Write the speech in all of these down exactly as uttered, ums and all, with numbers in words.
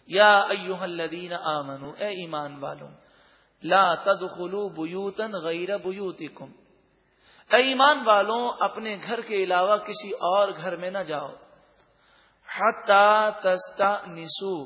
یا ایھا الذین آمنوا، اے ایمان والوں، لا تدخلوا بیوتا غیر بیوتکم، اے ایمان والوں اپنے گھر کے علاوہ کسی اور گھر میں نہ جاؤ، حتی تستأنسوا،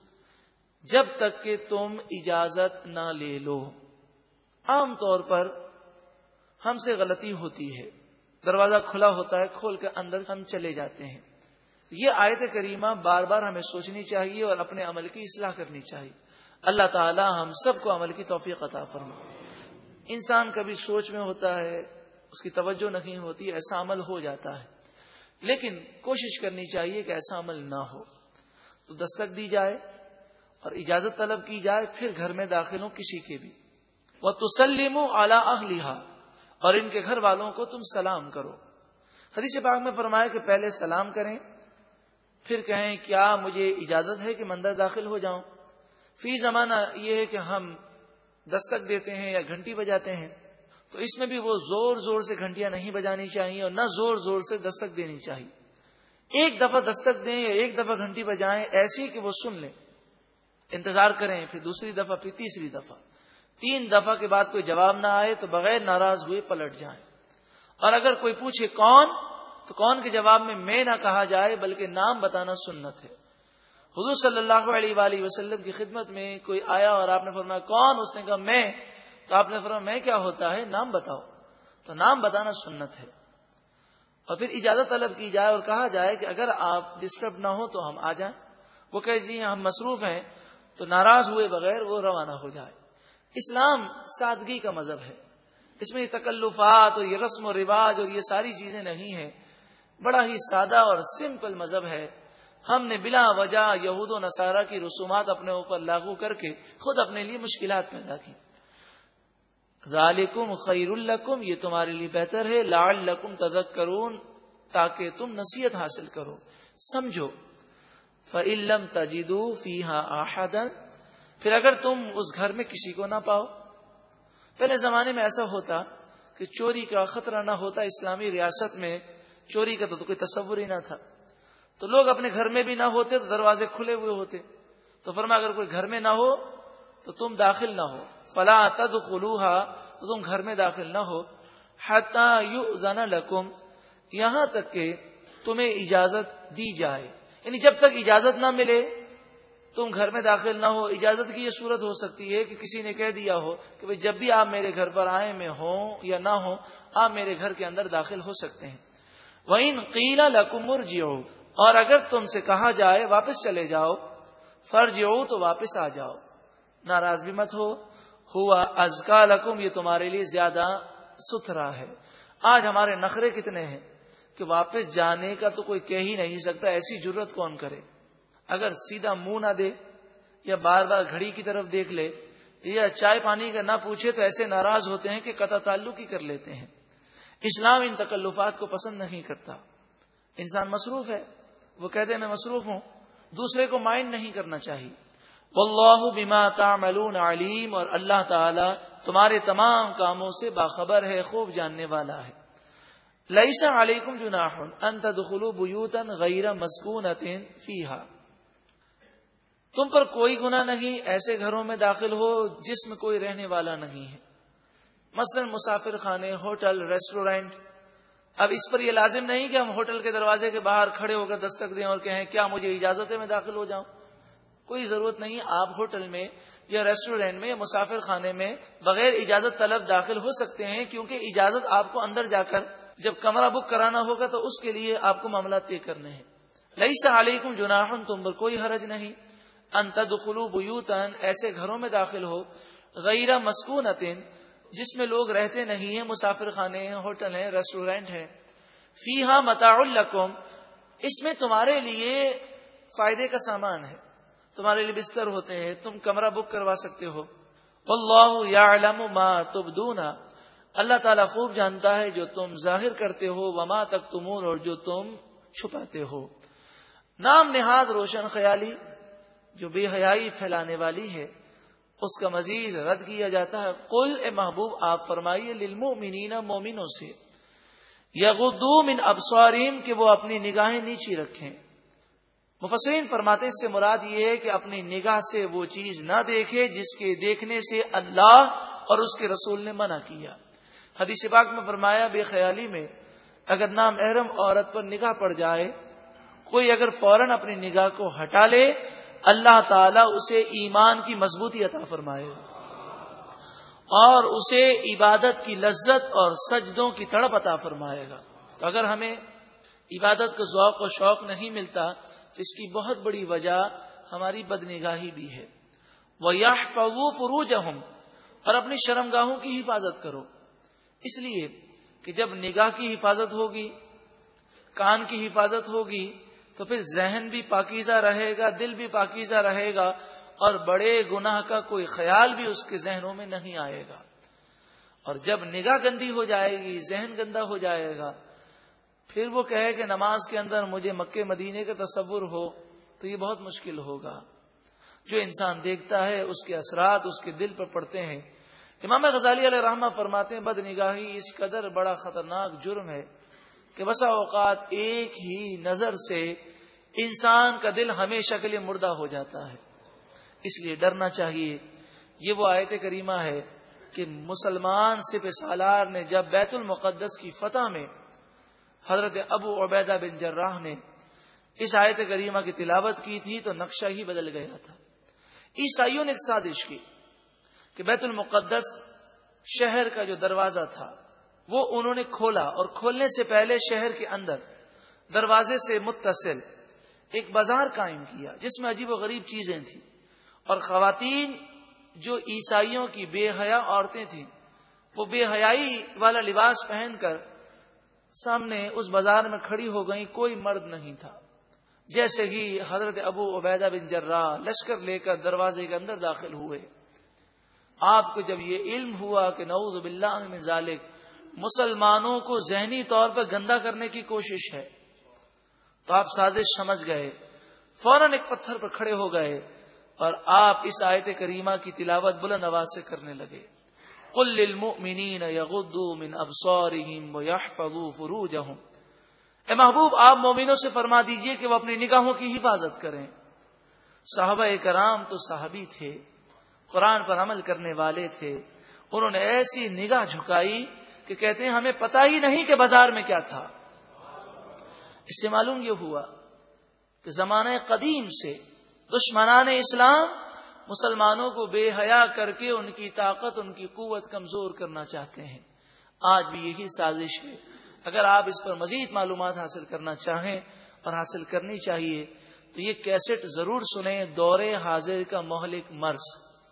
جب تک کہ تم اجازت نہ لے لو۔ عام طور پر ہم سے غلطی ہوتی ہے، دروازہ کھلا ہوتا ہے، کھول کر اندر ہم چلے جاتے ہیں۔ یہ آیت کریمہ بار بار ہمیں سوچنی چاہیے اور اپنے عمل کی اصلاح کرنی چاہیے۔ اللہ تعالی ہم سب کو عمل کی توفیق عطا فرمائے۔ انسان کبھی سوچ میں ہوتا ہے، اس کی توجہ نہیں ہوتی، ایسا عمل ہو جاتا ہے، لیکن کوشش کرنی چاہیے کہ ایسا عمل نہ ہو۔ تو دستک دی جائے اور اجازت طلب کی جائے، پھر گھر میں داخل ہوں کسی کے بھی۔ وَتُسَلِّمُوا عَلَىٰ أَهْلِهَا، اور ان کے گھر والوں کو تم سلام کرو۔ حدیث پاک میں فرمایا کہ پہلے سلام کریں، پھر کہیں کیا مجھے اجازت ہے کہ میں اندر داخل ہو جاؤں؟ فی زمانہ یہ ہے کہ ہم دستک دیتے ہیں یا گھنٹی بجاتے ہیں، تو اس میں بھی وہ زور زور سے گھنٹیاں نہیں بجانی چاہیے اور نہ زور زور سے دستک دینی چاہیے۔ ایک دفعہ دستک دیں یا ایک دفعہ گھنٹی بجائیں، ایسی کہ وہ سن لیں، انتظار کریں، پھر دوسری دفعہ، پھر تیسری دفعہ، تین دفعہ کے بعد کوئی جواب نہ آئے تو بغیر ناراض ہوئے پلٹ جائیں۔ اور اگر کوئی پوچھے کون، تو کون کے جواب میں میں نہ کہا جائے بلکہ نام بتانا سنت ہے۔ حضور صلی اللہ علیہ وآلہ وسلم کی خدمت میں کوئی آیا اور آپ نے فرمایا کون؟ اس نے کہا میں، تو آپ نے فرمایا میں کیا ہوتا ہے، نام بتاؤ۔ تو نام بتانا سنت ہے۔ اور پھر اجازت طلب کی جائے اور کہا جائے کہ اگر آپ ڈسٹرب نہ ہو تو ہم آ جائیں۔ وہ کہے جی ہم مصروف ہیں، تو ناراض ہوئے بغیر وہ روانہ ہو جائے۔ اسلام سادگی کا مذہب ہے، اس میں یہ تکلفات اور یہ رسم و رواج اور یہ ساری چیزیں نہیں ہیں، بڑا ہی سادہ اور سمپل مذہب ہے۔ ہم نے بلا وجہ یہود و نصارہ کی رسومات اپنے اوپر لاگو کر کے خود اپنے لیے مشکلات پیدا کی۔ ذالکم خیر لکم، یہ تمہارے لیے بہتر ہے، لعلکم تذکرون، تاکہ تم نصیحت حاصل کرو، سمجھو۔ فإن لم تجدوا فیہا احدا، پھر اگر تم اس گھر میں کسی کو نہ پاؤ۔ پہلے زمانے میں ایسا ہوتا کہ چوری کا خطرہ نہ ہوتا، اسلامی ریاست میں چوری کا تو کوئی تصور ہی نہ تھا، تو لوگ اپنے گھر میں بھی نہ ہوتے تو دروازے کھلے ہوئے ہوتے، تو فرمایا اگر کوئی گھر میں نہ ہو تو تم داخل نہ ہو، فلا تدخلوها، تو تم گھر میں داخل نہ ہو، حتی یؤذن لکم، یہاں تک کہ تمہیں اجازت دی جائے، یعنی جب تک اجازت نہ ملے تم گھر میں داخل نہ ہو۔ اجازت کی یہ صورت ہو سکتی ہے کہ کسی نے کہہ دیا ہو کہ بھئی جب بھی آپ میرے گھر پر آئیں، میں ہوں یا نہ ہوں، آپ میرے گھر کے اندر داخل ہو سکتے ہیں۔ وَإِن قِيلَ لَكُمُ ارْجِعُوا، اور اگر تم سے کہا جائے واپس چلے جاؤ، فَارْجِعُوا، تو واپس آ جاؤ، ناراض بھی مت ہو۔ ہوا ازکا لکم، یہ تمہارے لیے زیادہ ستھرا ہے۔ آج ہمارے نخرے کتنے ہیں کہ واپس جانے کا تو کوئی کہہ ہی نہیں سکتا، ایسی جرت کون کرے؟ اگر سیدھا منہ نہ دے یا بار بار گھڑی کی طرف دیکھ لے یا چائے پانی کا نہ پوچھے تو ایسے ناراض ہوتے ہیں کہ قطع تعلق ہی کر لیتے ہیں۔ اسلام ان تکلفات کو پسند نہیں کرتا۔ انسان مصروف ہے، وہ کہتے ہیں میں مصروف ہوں، دوسرے کو مائنڈ نہیں کرنا چاہیے۔ واللہ بما تعملون علیم، اور اللہ تعالی تمہارے تمام کاموں سے باخبر ہے، خوب جاننے والا ہے۔ لیس علیکم جناح ان تدخلوا بیوتا غیر مسکونۃ فیہا، تم پر کوئی گناہ نہیں ایسے گھروں میں داخل ہو جس میں کوئی رہنے والا نہیں ہے، مثلا مسافر خانے، ہوٹل، ریسٹورینٹ۔ اب اس پر یہ لازم نہیں کہ ہم ہوٹل کے دروازے کے باہر کھڑے ہو کر دستک دیں اور کہیں کیا مجھے اجازت ہے میں داخل ہو جاؤں؟ کوئی ضرورت نہیں، آپ ہوٹل میں یا ریسٹورینٹ میں یا مسافر خانے میں بغیر اجازت طلب داخل ہو سکتے ہیں، کیونکہ اجازت آپ کو اندر جا کر جب کمرہ بک کرانا ہوگا تو اس کے لیے آپ کو معاملات طے کرنے ہیں۔ لیس علیکم جناح، تم پر کوئی حرج نہیں، ان تدخلوا بیوتا، ایسے گھروں میں داخل ہو، غیر مسکونۃ، جس میں لوگ رہتے نہیں ہیں، مسافر خانے ہیں، ہوٹل ہیں، ریسٹورینٹ ہیں، فیہا متاع لکم، اس میں تمہارے لیے فائدے کا سامان ہے، تمہارے لیے بستر ہوتے ہیں، تم کمرہ بک کروا سکتے ہو۔ واللہ یعلم ما تبدون، اللہ تعالیٰ خوب جانتا ہے جو تم ظاہر کرتے ہو، وما تکتمون، اور جو تم چھپاتے ہو۔ نام نہاد روشن خیالی جو بے حیائی پھیلانے والی ہے، اس کا مزید رد کیا جاتا ہے۔ قل، اے محبوب آپ فرمائیے، للمؤمنین، مومنوں سے، یغضوا من ابصارہم، کہ وہ اپنی نگاہیں نیچی رکھیں، مفسرین فرماتے اس سے مراد یہ ہے کہ اپنی نگاہ سے وہ چیز نہ دیکھے جس کے دیکھنے سے اللہ اور اس کے رسول نے منع کیا. حدیث پاک میں فرمایا بے خیالی میں اگر نامحرم عورت پر نگاہ پڑ جائے، کوئی اگر فوراً اپنی نگاہ کو ہٹا لے، اللہ تعالیٰ اسے ایمان کی مضبوطی عطا فرمائے اور اسے عبادت کی لذت اور سجدوں کی تڑپ عطا فرمائے گا. تو اگر ہمیں عبادت کا ذوق و شوق نہیں ملتا تو اس کی بہت بڑی وجہ ہماری بدنگاہی بھی ہے. وَيَحْفَظُوا فُرُوجَهُمْ، اور اپنی شرمگاہوں کی حفاظت کرو، اس لیے کہ جب نگاہ کی حفاظت ہوگی، کان کی حفاظت ہوگی، تو پھر ذہن بھی پاکیزہ رہے گا، دل بھی پاکیزہ رہے گا، اور بڑے گناہ کا کوئی خیال بھی اس کے ذہنوں میں نہیں آئے گا. اور جب نگاہ گندی ہو جائے گی، ذہن گندا ہو جائے گا، پھر وہ کہے کہ نماز کے اندر مجھے مکے مدینے کا تصور ہو، تو یہ بہت مشکل ہوگا. جو انسان دیکھتا ہے اس کے اثرات اس کے دل پر پڑتے ہیں. امام غزالی علیہ رحمہ فرماتے ہیں بد نگاہی اس قدر بڑا خطرناک جرم ہے کہ بسا اوقات ایک ہی نظر سے انسان کا دل ہمیشہ کے لیے مردہ ہو جاتا ہے. اس لیے ڈرنا چاہیے. یہ وہ آیت کریمہ ہے کہ مسلمان سپہ سالار نے جب بیت المقدس کی فتح میں حضرت ابو عبیدہ بن جراح نے اس آیت کریمہ کی تلاوت کی تھی تو نقشہ ہی بدل گیا تھا. عیسائیوں نے ایک سازش کی کہ بیت المقدس شہر کا جو دروازہ تھا وہ انہوں نے کھولا، اور کھولنے سے پہلے شہر کے اندر دروازے سے متصل ایک بازار قائم کیا جس میں عجیب و غریب چیزیں تھیں، اور خواتین جو عیسائیوں کی بے حیا عورتیں تھیں وہ بے حیائی والا لباس پہن کر سامنے اس بازار میں کھڑی ہو گئیں. کوئی مرد نہیں تھا. جیسے ہی حضرت ابو عبیدہ بن جراح لشکر لے کر دروازے کے اندر داخل ہوئے، آپ کو جب یہ علم ہوا کہ نعوذ باللہ من ذالک مسلمانوں کو ذہنی طور پر گندا کرنے کی کوشش ہے، تو آپ سازش سمجھ گئے، فوراً ایک پتھر پر کھڑے ہو گئے اور آپ اس آیت کریمہ کی تلاوت بلند آواز سے کرنے لگے. قل للمؤمنین یغضوا من ابصارهم ویحفظوا فروجهم، اے محبوب آپ مومنوں سے فرما دیجئے کہ وہ اپنی نگاہوں کی حفاظت کریں. صحابہ کرام تو صحابی تھے، قرآن پر عمل کرنے والے تھے. انہوں نے ایسی نگاہ جھکائی کہ کہتے ہیں ہمیں پتہ ہی نہیں کہ بازار میں کیا تھا. اس سے معلوم یہ ہوا کہ زمانہ قدیم سے دشمنان اسلام مسلمانوں کو بے حیا کر کے ان کی طاقت ان کی قوت کمزور کرنا چاہتے ہیں. آج بھی یہی سازش ہے. اگر آپ اس پر مزید معلومات حاصل کرنا چاہیں اور حاصل کرنی چاہیے تو یہ کیسٹ ضرور سنیں، دور حاضر کا مہلک مرض.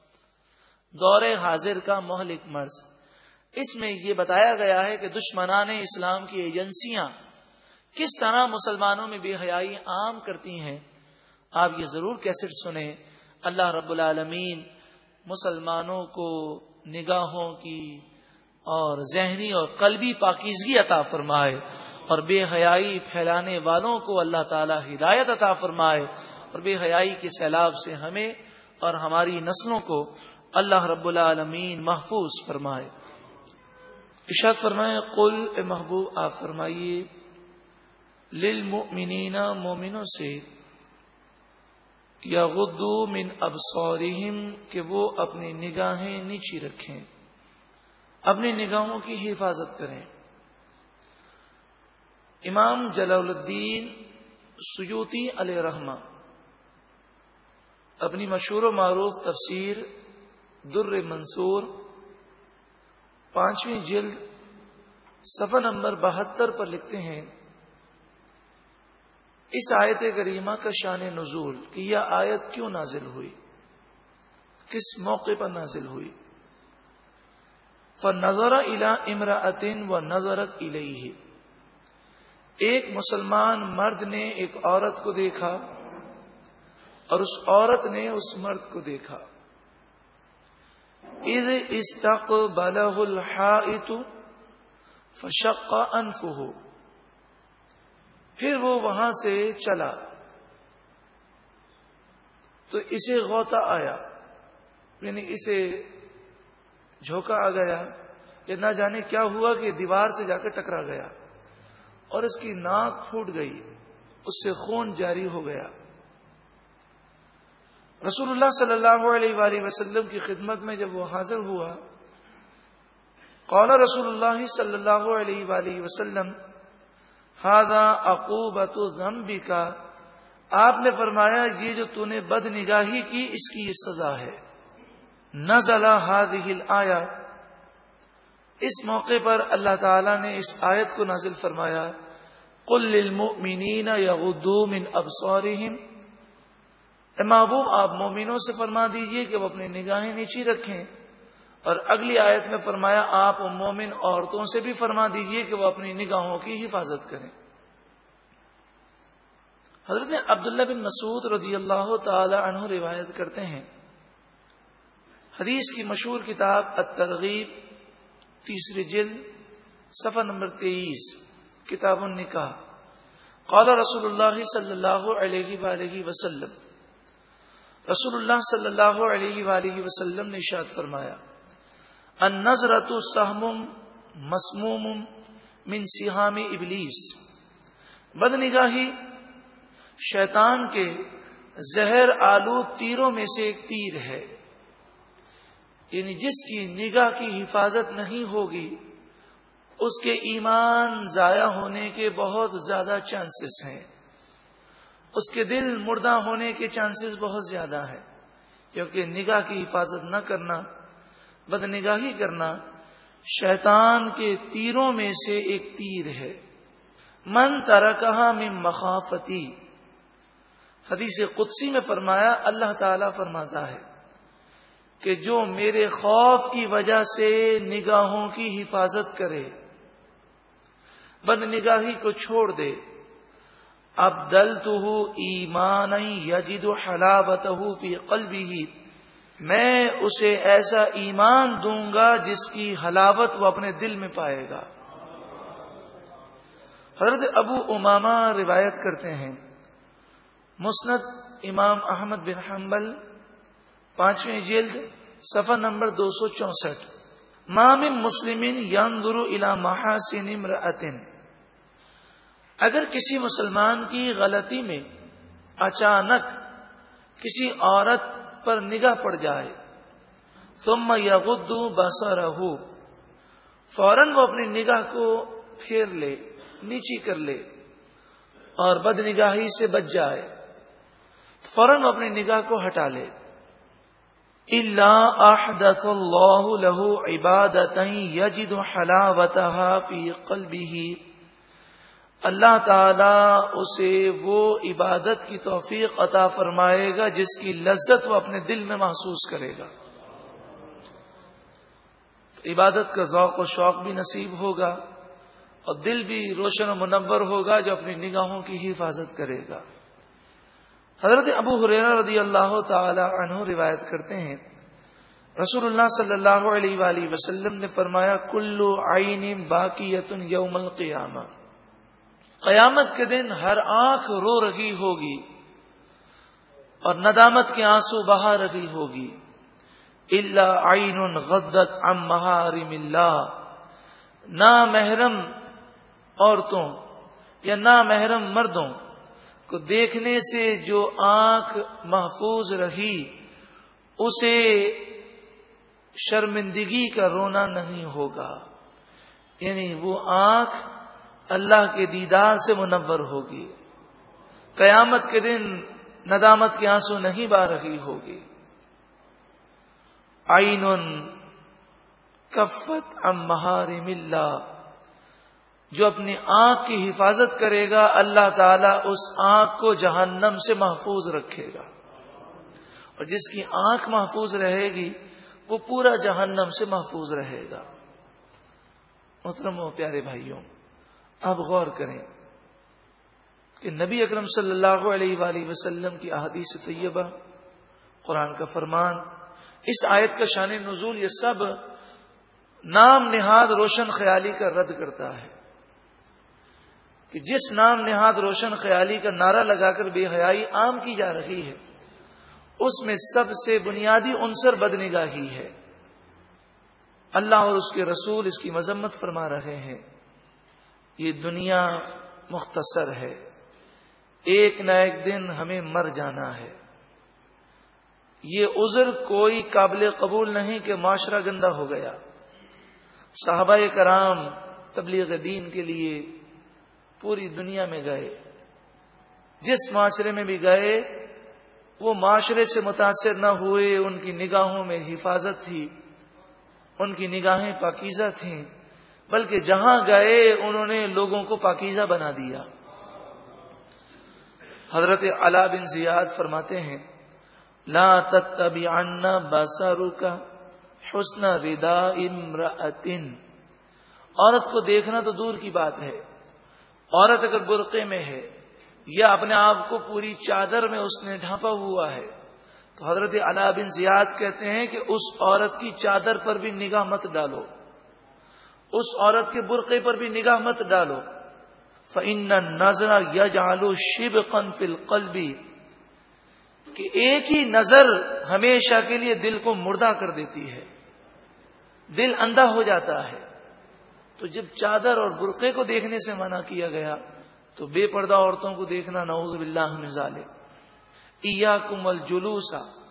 دور حاضر کا مہلک مرض، اس میں یہ بتایا گیا ہے کہ دشمنان اسلام کی ایجنسیاں کس طرح مسلمانوں میں بے حیائی عام کرتی ہیں. آپ یہ ضرور کیسٹ سنیں. اللہ رب العالمین مسلمانوں کو نگاہوں کی اور ذہنی اور قلبی پاکیزگی عطا فرمائے، اور بے حیائی پھیلانے والوں کو اللہ تعالی ہدایت عطا فرمائے، اور بے حیائی کے سیلاب سے ہمیں اور ہماری نسلوں کو اللہ رب العالمین محفوظ فرمائے. ارشاد فرمائے قل اے محبوب آپ فرمائیے للمؤمنین مومنوں سے یغضوا من ابصارہم کہ وہ اپنی نگاہیں نیچی رکھیں، اپنی نگاہوں کی حفاظت کریں. امام جلال الدین سیوطی علیہ رحمہ اپنی مشہور و معروف تفسیر در منصور پانچویں جلد صفحہ نمبر بہتر پر لکھتے ہیں اس آیت کریمہ کا شان نزول کہ یہ آیت کیوں نازل ہوئی، کس موقع پر نازل ہوئی. فَنَظَرَ إِلَىٰ إِمْرَأَةٍ وَنَظَرَتْ إِلَيْهِ، ایک مسلمان مرد نے ایک عورت کو دیکھا اور اس عورت نے اس مرد کو دیکھا. اِذْ اسْتَقْبَلَهُ الْحَائِطُ فَشَقَّ أَنْفُهُ، پھر وہ وہاں سے چلا تو اسے غوطہ آیا، یعنی اسے جھونکا آ گیا، یا نہ جانے کیا ہوا کہ دیوار سے جا کر ٹکرا گیا اور اس کی ناک پھوٹ گئی، اس سے خون جاری ہو گیا. رسول اللہ صلی اللہ علیہ وآلہ وسلم کی خدمت میں جب وہ حاضر ہوا، قال رسول اللہ صلی اللہ علیہ وآلہ وسلم ھذا عقوبۃ ذنبک، آپ نے فرمایا یہ جو تو نے بد نگاہی کی اس کی یہ سزا ہے۔ نزل ھذہ الآیہ، اس موقع پر اللہ تعالی نے اس آیت کو نازل فرمایا، قل للمؤمنین یغضوا من ابصارہم، اے محبوب آپ مومنوں سے فرما دیجئے کہ وہ اپنی نگاہیں نیچی رکھیں، اور اگلی آیت میں فرمایا آپ مومن عورتوں سے بھی فرما دیجئے کہ وہ اپنی نگاہوں کی حفاظت کریں۔ حضرت عبداللہ بن مسعود رضی اللہ تعالی عنہ روایت کرتے ہیں، حدیث کی مشہور کتاب الترغیب تیسری جلد صفحہ نمبر تیئیس، کتاب النکاح، قال رسول اللہ صلی اللہ علیہ وآلہ وسلم، رسول اللہ صلی اللہ علیہ وآلہ وسلم نے ارشاد فرمایا، النظرۃ سہم مسموم من سہام ابلیس، بد نگاہی شیطان کے زہر آلود تیروں میں سے ایک تیر ہے، یعنی جس کی نگاہ کی حفاظت نہیں ہوگی اس کے ایمان ضائع ہونے کے بہت زیادہ چانسز ہیں، اس کے دل مردہ ہونے کے چانسز بہت زیادہ ہے، کیونکہ نگاہ کی حفاظت نہ کرنا، بد نگاہی کرنا شیطان کے تیروں میں سے ایک تیر ہے۔ من ترکہا من مخافتی، حدیث قدسی میں فرمایا، اللہ تعالی فرماتا ہے کہ جو میرے خوف کی وجہ سے نگاہوں کی حفاظت کرے، بد نگاہی کو چھوڑ دے، ابدلتہ ایمانا یجد حلاوتہ فی قلبہ، میں اسے ایسا ایمان دوں گا جس کی حلاوت وہ اپنے دل میں پائے گا۔ حضرت ابو امامہ روایت کرتے ہیں، مسند امام احمد بن حنبل پانچویں جلد صفحہ نمبر دو سو چونسٹھ، ما من مسلم ينظر الى محاسن امرأۃ، اگر کسی مسلمان کی غلطی میں اچانک کسی عورت پر نگاہ پڑ جائے، ثم یغض بصرہ، فوراً وہ اپنی نگاہ کو پھیر لے، نیچی کر لے اور بد نگاہی سے بچ جائے، فوراً وہ اپنی نگاہ کو ہٹا لے، الا احدث اللہ له عبادۃ یجد حلاوتها فی قلبہ، اللہ تعالی اسے وہ عبادت کی توفیق عطا فرمائے گا جس کی لذت وہ اپنے دل میں محسوس کرے گا۔ تو عبادت کا ذوق و شوق بھی نصیب ہوگا اور دل بھی روشن و منور ہوگا جو اپنی نگاہوں کی حفاظت کرے گا۔ حضرت ابو ہریرہ رضی اللہ تعالی عنہ روایت کرتے ہیں، رسول اللہ صلی اللہ علیہ وآلہ وسلم نے فرمایا، کل عین باقیۃ یوم القیامہ، قیامت کے دن ہر آنکھ رو رہی ہوگی اور ندامت کے آنسو بہا رہی ہوگی، الا عین غضت عن محارم اللہ، نامحرم عورتوں یا نامحرم مردوں کو دیکھنے سے جو آنکھ محفوظ رہی اسے شرمندگی کا رونا نہیں ہوگا، یعنی وہ آنکھ اللہ کے دیدار سے منور ہوگی، قیامت کے دن ندامت کے آنسو نہیں بہا رہی ہوگی۔ عین کفت عن محارم اللہ، جو اپنی آنکھ کی حفاظت کرے گا اللہ تعالیٰ اس آنکھ کو جہنم سے محفوظ رکھے گا، اور جس کی آنکھ محفوظ رہے گی وہ پورا جہنم سے محفوظ رہے گا۔ محترم و پیارے بھائیوں، آپ غور کریں کہ نبی اکرم صلی اللہ علیہ وآلہ وسلم کی احادیث طیبہ، قرآن کا فرمان، اس آیت کا شان نزول، یہ سب نام نہاد روشن خیالی کا رد کرتا ہے کہ جس نام نہاد روشن خیالی کا نعرہ لگا کر بے حیائی عام کی جا رہی ہے اس میں سب سے بنیادی عنصر بدنگاہی ہے۔ اللہ اور اس کے رسول اس کی مذمت فرما رہے ہیں، یہ دنیا مختصر ہے، ایک نہ ایک دن ہمیں مر جانا ہے، یہ عذر کوئی قابل قبول نہیں کہ معاشرہ گندا ہو گیا. صحابہ کرام تبلیغ دین کے لیے پوری دنیا میں گئے، جس معاشرے میں بھی گئے وہ معاشرے سے متاثر نہ ہوئے. ان کی نگاہوں میں حفاظت تھی، ان کی نگاہیں پاکیزہ تھیں، بلکہ جہاں گئے انہوں نے لوگوں کو پاکیزہ بنا دیا. حضرت علا بن زیاد فرماتے ہیں لا تتبعن بصرک حسن رداء امرأۃ. عورت کو دیکھنا تو دور کی بات ہے، عورت اگر برقعے میں ہے یا اپنے آپ کو پوری چادر میں اس نے ڈھانپا ہوا ہے تو حضرت علا بن زیاد کہتے ہیں کہ اس عورت کی چادر پر بھی نگاہ مت ڈالو، اس عورت کے برقعے پر بھی نگاہ مت ڈالو. فإن النظر یجعل شبقا فی القلب، کہ ایک ہی نظر ہمیشہ کے لیے دل کو مردہ کر دیتی ہے، دل اندھا ہو جاتا ہے. تو جب چادر اور برقعے کو دیکھنے سے منع کیا گیا تو بے پردہ عورتوں کو دیکھنا نعوذ باللہ من ذالک. ایاکم الجلوس،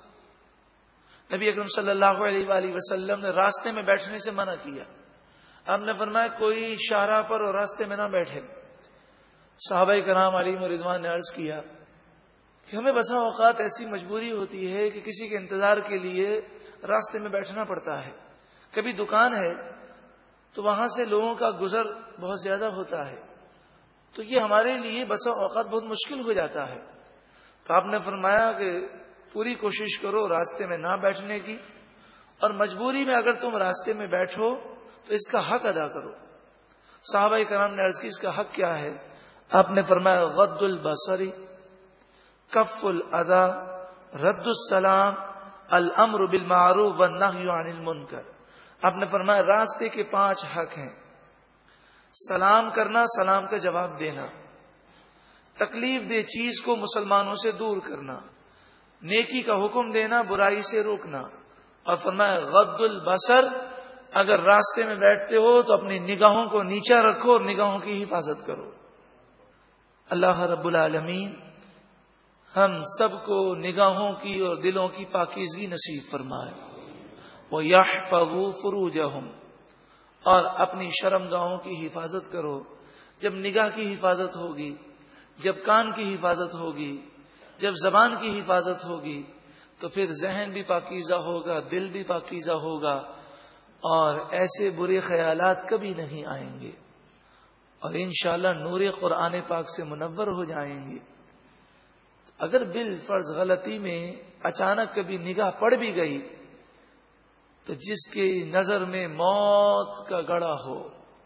نبی اکرم صلی اللہ علیہ وآلہ وسلم نے راستے میں بیٹھنے سے منع کیا. آپ نے فرمایا کوئی شاہراہ پر اور راستے میں نہ بیٹھے. صحابہ کرام علیہم رضوان نے عرض کیا کہ ہمیں بسا اوقات ایسی مجبوری ہوتی ہے کہ کسی کے انتظار کے لیے راستے میں بیٹھنا پڑتا ہے. کبھی دکان ہے تو وہاں سے لوگوں کا گزر بہت زیادہ ہوتا ہے، تو یہ ہمارے لیے بسا اوقات بہت مشکل ہو جاتا ہے. تو آپ نے فرمایا کہ پوری کوشش کرو راستے میں نہ بیٹھنے کی، اور مجبوری میں اگر تم راستے میں بیٹھو تو اس کا حق ادا کرو. صحابہ کرام نے عرض کی اس کا حق کیا ہے؟ آپ نے فرمایا غض البصر، کف الاذى، رد السلام، الامر بالمعروف والنهي عن المنکر. آپ نے فرمایا راستے کے پانچ حق ہیں: سلام کرنا، سلام کا جواب دینا، تکلیف دہ چیز کو مسلمانوں سے دور کرنا، نیکی کا حکم دینا، برائی سے روکنا. اور فرمایا غض البصر، اگر راستے میں بیٹھتے ہو تو اپنی نگاہوں کو نیچا رکھو اور نگاہوں کی حفاظت کرو. اللہ رب العالمین ہم سب کو نگاہوں کی اور دلوں کی پاکیزگی نصیب فرمائے. وَيَحْفَظُوا فُرُوجَهُمْ، اور اپنی شرمگاہوں کی حفاظت کرو. جب نگاہ کی حفاظت ہوگی، جب کان کی حفاظت ہوگی، جب زبان کی حفاظت ہوگی تو پھر ذہن بھی پاکیزہ ہوگا، دل بھی پاکیزہ ہوگا، اور ایسے برے خیالات کبھی نہیں آئیں گے، اور انشاءاللہ نور قرآن پاک سے منور ہو جائیں گے. اگر بالفرض غلطی میں اچانک کبھی نگاہ پڑ بھی گئی تو جس کی نظر میں موت کا گڑا ہو،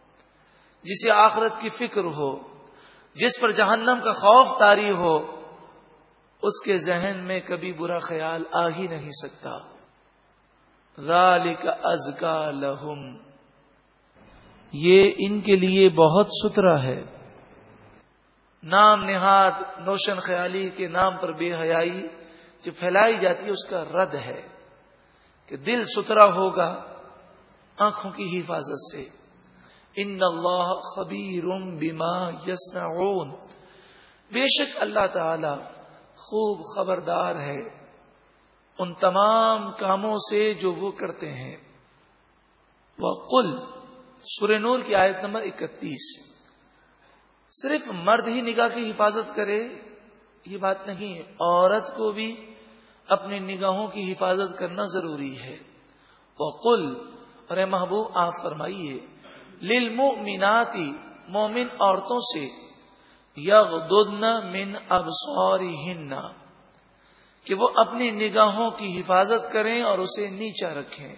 جسے آخرت کی فکر ہو، جس پر جہنم کا خوف طاری ہو، اس کے ذہن میں کبھی برا خیال آ ہی نہیں سکتا. ذالک ازکا لہم، یہ ان کے لیے بہت ستھرا ہے. نام نہاد نوشن خیالی کے نام پر بے حیائی جو پھیلائی جاتی ہے اس کا رد ہے کہ دل ستھرا ہوگا آنکھوں کی حفاظت سے. ان اللہ خبیر بما یصنعون، بے شک اللہ تعالی خوب خبردار ہے ان تمام کاموں سے جو وہ کرتے ہیں. وَقُلْ، سورہ نور کی آیت نمبر اکتیس. صرف مرد ہی نگاہ کی حفاظت کرے یہ بات نہیں ہے، عورت کو بھی اپنی نگاہوں کی حفاظت کرنا ضروری ہے. وَقُلْ، اور اے محبوب آپ فرمائیے، لِلْمُؤْمِنَاتِ، مومن عورتوں سے، یغضضن من ابصارہن، کہ وہ اپنی نگاہوں کی حفاظت کریں اور اسے نیچا رکھیں.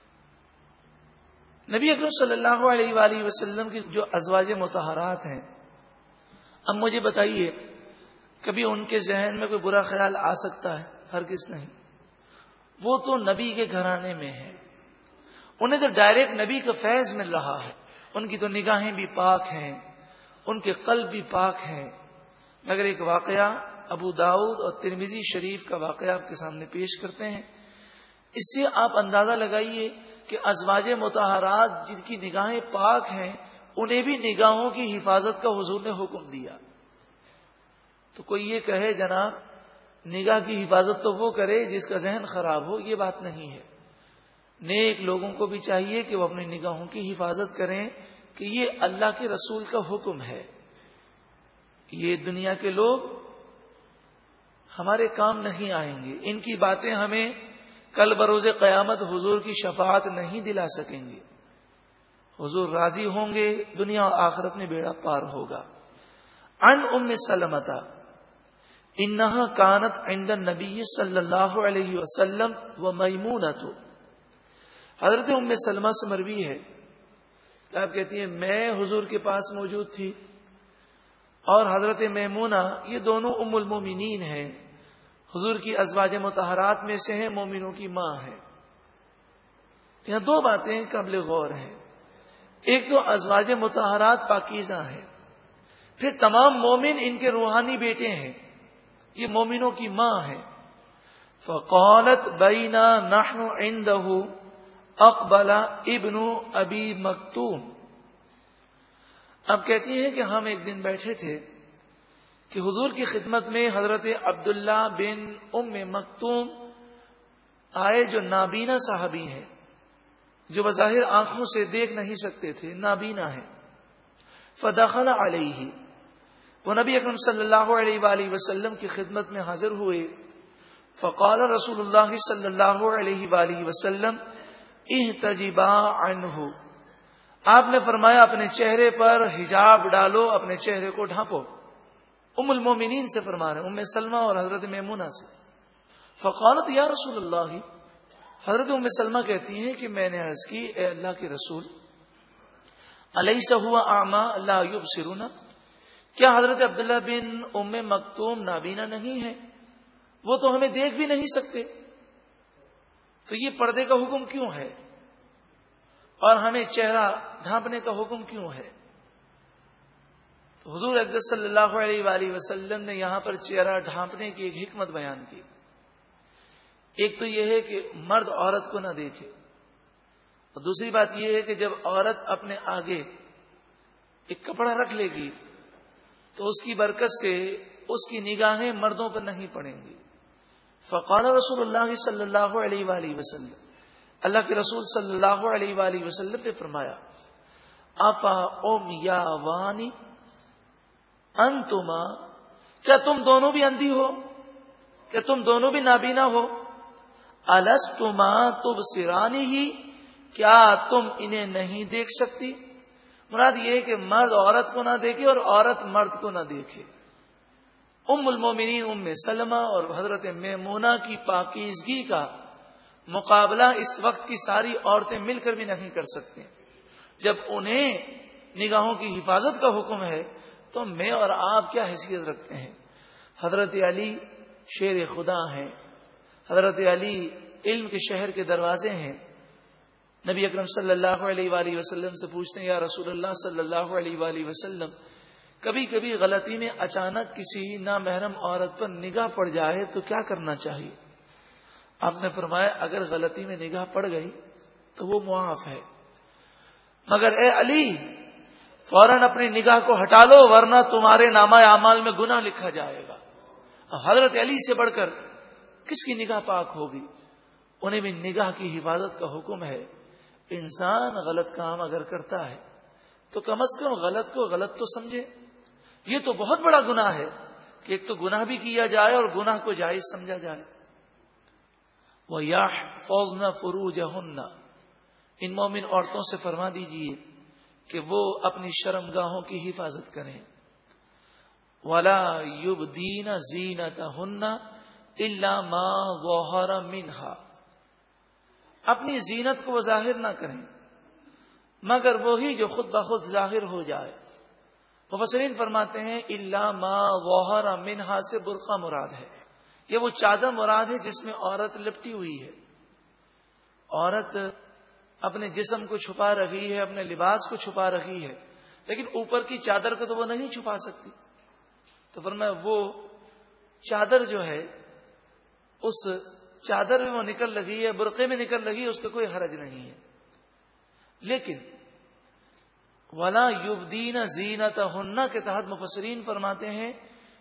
نبی اکرم صلی اللہ علیہ وآلہ وسلم کی جو ازواج مطہرات ہیں، اب مجھے بتائیے کبھی ان کے ذہن میں کوئی برا خیال آ سکتا ہے؟ ہرگز نہیں. وہ تو نبی کے گھرانے میں ہے، انہیں تو ڈائریکٹ نبی کا فیض مل رہا ہے، ان کی تو نگاہیں بھی پاک ہیں، ان کے قلب بھی پاک ہیں. مگر ایک واقعہ ابو داؤد اور ترمذی شریف کا واقعہ آپ کے سامنے پیش کرتے ہیں. اس سے آپ اندازہ لگائیے کہ ازواج مطہرات جن کی نگاہیں پاک ہیں انہیں بھی نگاہوں کی حفاظت کا حضور نے حکم دیا. تو کوئی یہ کہے جناب نگاہ کی حفاظت تو وہ کرے جس کا ذہن خراب ہو، یہ بات نہیں ہے. نیک لوگوں کو بھی چاہیے کہ وہ اپنی نگاہوں کی حفاظت کریں کہ یہ اللہ کے رسول کا حکم ہے. یہ دنیا کے لوگ ہمارے کام نہیں آئیں گے، ان کی باتیں ہمیں کل بروز قیامت حضور کی شفاعت نہیں دلا سکیں گے. حضور راضی ہوں گے، دنیا اور آخرت میں بیڑا پار ہوگا. عن ام سلمۃ انہا کانت عند النبی صلی اللہ علیہ وسلم و میمونۃ. حضرت ام سلمہ سے مروی ہے کہ آپ کہتی ہیں میں حضور کے پاس موجود تھی اور حضرت میمونہ، یہ دونوں ام المومنین ہیں، حضور کی ازواج مطہرات میں سے ہیں، مومنوں کی ماں ہے. یہاں دو باتیں قابل غور ہیں. ایک تو ازواج مطہرات پاکیزہ ہیں، پھر تمام مومن ان کے روحانی بیٹے ہیں، یہ مومنوں کی ماں ہے. فقالت بینا نحن عنده اقبل ابن ابی مکتوم. اب کہتی ہیں کہ ہم ایک دن بیٹھے تھے کہ حضور کی خدمت میں حضرت عبداللہ بن ام مکتوم آئے، جو نابینا صحابی ہیں، جو بظاہر آنکھوں سے دیکھ نہیں سکتے تھے، نابینا ہے. فدخل علیہ، وہ نبی اکرم صلی اللہ علیہ وآلہ وسلم کی خدمت میں حاضر ہوئے. فقال رسول اللہ صلی اللہ علیہ وآلہ وسلم احتجبا عنہ. آپ نے فرمایا اپنے چہرے پر حجاب ڈالو، اپنے چہرے کو ڈھانپو. ام المومنین سے فرما رہے، ام سلمہ اور حضرت میمونہ سے. فقالت یا رسول اللہ، حضرت ام سلمہ کہتی ہیں کہ میں نے عرض کی اے اللہ کے رسول، الیس هو اعمی لا یبصرون، کیا حضرت عبداللہ بن ام مکتوم نابینا نہیں ہے؟ وہ تو ہمیں دیکھ بھی نہیں سکتے، تو یہ پردے کا حکم کیوں ہے اور ہمیں چہرہ ڈھانپنے کا حکم کیوں ہے؟ تو حضور اقدس صلی اللہ علیہ وآلہ وسلم نے یہاں پر چہرہ ڈھانپنے کی ایک حکمت بیان کی. ایک تو یہ ہے کہ مرد عورت کو نہ دیکھے، اور دوسری بات یہ ہے کہ جب عورت اپنے آگے ایک کپڑا رکھ لے گی تو اس کی برکت سے اس کی نگاہیں مردوں پر نہیں پڑیں گی. فقال رسول اللہ صلی اللہ علیہ وآلہ وسلم، اللہ کے رسول صلی اللہ علیہ وآلہ وسلم نے فرمایا افا ام یا وانی انتما، کیا تم دونوں بھی اندھی ہو؟ کیا تم دونوں بھی نابینا ہو؟ الستما تبصرانی ہی، کیا تم انہیں نہیں دیکھ سکتی؟ مراد یہ ہے کہ مرد عورت کو نہ دیکھے اور عورت مرد کو نہ دیکھے. ام المومنین ام سلمہ اور حضرت میمونہ کی پاکیزگی کا مقابلہ اس وقت کی ساری عورتیں مل کر بھی نہیں کر سکتی. جب انہیں نگاہوں کی حفاظت کا حکم ہے تو میں اور آپ کیا حیثیت رکھتے ہیں؟ حضرت علی شیر خدا ہیں، حضرت علی علم کے شہر کے دروازے ہیں. نبی اکرم صلی اللہ علیہ وآلہ وسلم سے پوچھتے ہیں یا رسول اللہ صلی اللہ علیہ وآلہ وسلم، کبھی کبھی غلطی میں اچانک کسی نامحرم عورت پر نگاہ پڑ جائے تو کیا کرنا چاہیے؟ آپ نے فرمایا اگر غلطی میں نگاہ پڑ گئی تو وہ معاف ہے، مگر اے علی فوراً اپنی نگاہ کو ہٹا لو ورنہ تمہارے نامہ اعمال میں گناہ لکھا جائے گا. حضرت علی سے بڑھ کر کس کی نگاہ پاک ہوگی؟ انہیں بھی نگاہ کی حفاظت کا حکم ہے. انسان غلط کام اگر کرتا ہے تو کم از کم غلط کو غلط تو سمجھے. یہ تو بہت بڑا گناہ ہے کہ ایک تو گناہ بھی کیا جائے اور گناہ کو جائز سمجھا جائے. وَيَحْفَظْنَ فُرُوجَهُنَّ، ان مومن عورتوں سے فرما دیجئے کہ وہ اپنی شرمگاہوں کی حفاظت کریں. وَلَا يُبْدِينَ زِينَتَهُنَّ إِلَّا مَا ظَهَرَ مِنْهَا، اپنی زینت کو وہ ظاہر نہ کریں مگر وہی جو خود بخود ظاہر ہو جائے. مفسرین فرماتے ہیں الا ما ظہر منہا سے برقع مراد ہے. یہ وہ چادر مراد ہے جس میں عورت لپٹی ہوئی ہے. عورت اپنے جسم کو چھپا رہی ہے، اپنے لباس کو چھپا رہی ہے، لیکن اوپر کی چادر کو تو وہ نہیں چھپا سکتی. تو فرمایا وہ چادر جو ہے اس چادر میں وہ نکل رہی ہے، برقعے میں نکل رہی ہے، اس کا کوئی حرج نہیں ہے. لیکن وَلَا يُبْدِينَ زِينَتَهُنَّ کے تحت مفسرین فرماتے ہیں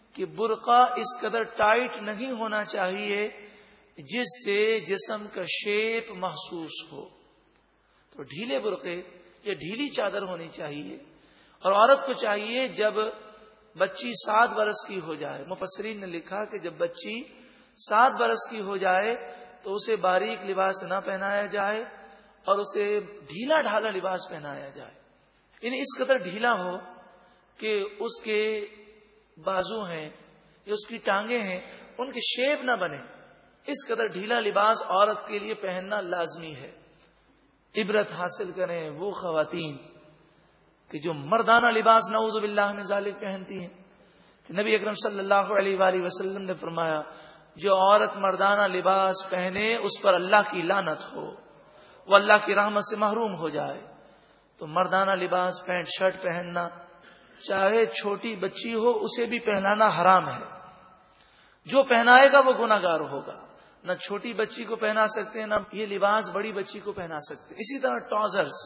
کہ برقع اس قدر ٹائٹ نہیں ہونا چاہیے جس سے جسم کا شیپ محسوس ہو. تو ڈھیلے برقعے یا ڈھیلی چادر ہونی چاہیے. اور عورت کو چاہیے جب بچی سات برس کی ہو جائے، مفسرین نے لکھا کہ جب بچی سات برس کی ہو جائے تو اسے باریک لباس نہ پہنایا جائے اور اسے ڈھیلا ڈھالا لباس پہنایا جائے. یعنی اس قدر ڈھیلا ہو کہ اس کے بازو ہیں یا اس کی ٹانگیں ہیں ان کی شیپ نہ بنے. اس قدر ڈھیلا لباس عورت کے لیے پہننا لازمی ہے. عبرت حاصل کریں وہ خواتین کہ جو مردانہ لباس نعوذ باللہ من ذالک پہنتی ہیں. نبی اکرم صلی اللہ علیہ وآلہ وسلم نے فرمایا جو عورت مردانہ لباس پہنے اس پر اللہ کی لعنت ہو، وہ اللہ کی رحمت سے محروم ہو جائے. تو مردانہ لباس پینٹ شرٹ پہننا چاہے چھوٹی بچی ہو اسے بھی پہنانا حرام ہے. جو پہنائے گا وہ گناہگار ہوگا. نہ چھوٹی بچی کو پہنا سکتے ہیں نہ یہ لباس بڑی بچی کو پہنا سکتے. اسی طرح ٹراؤزرز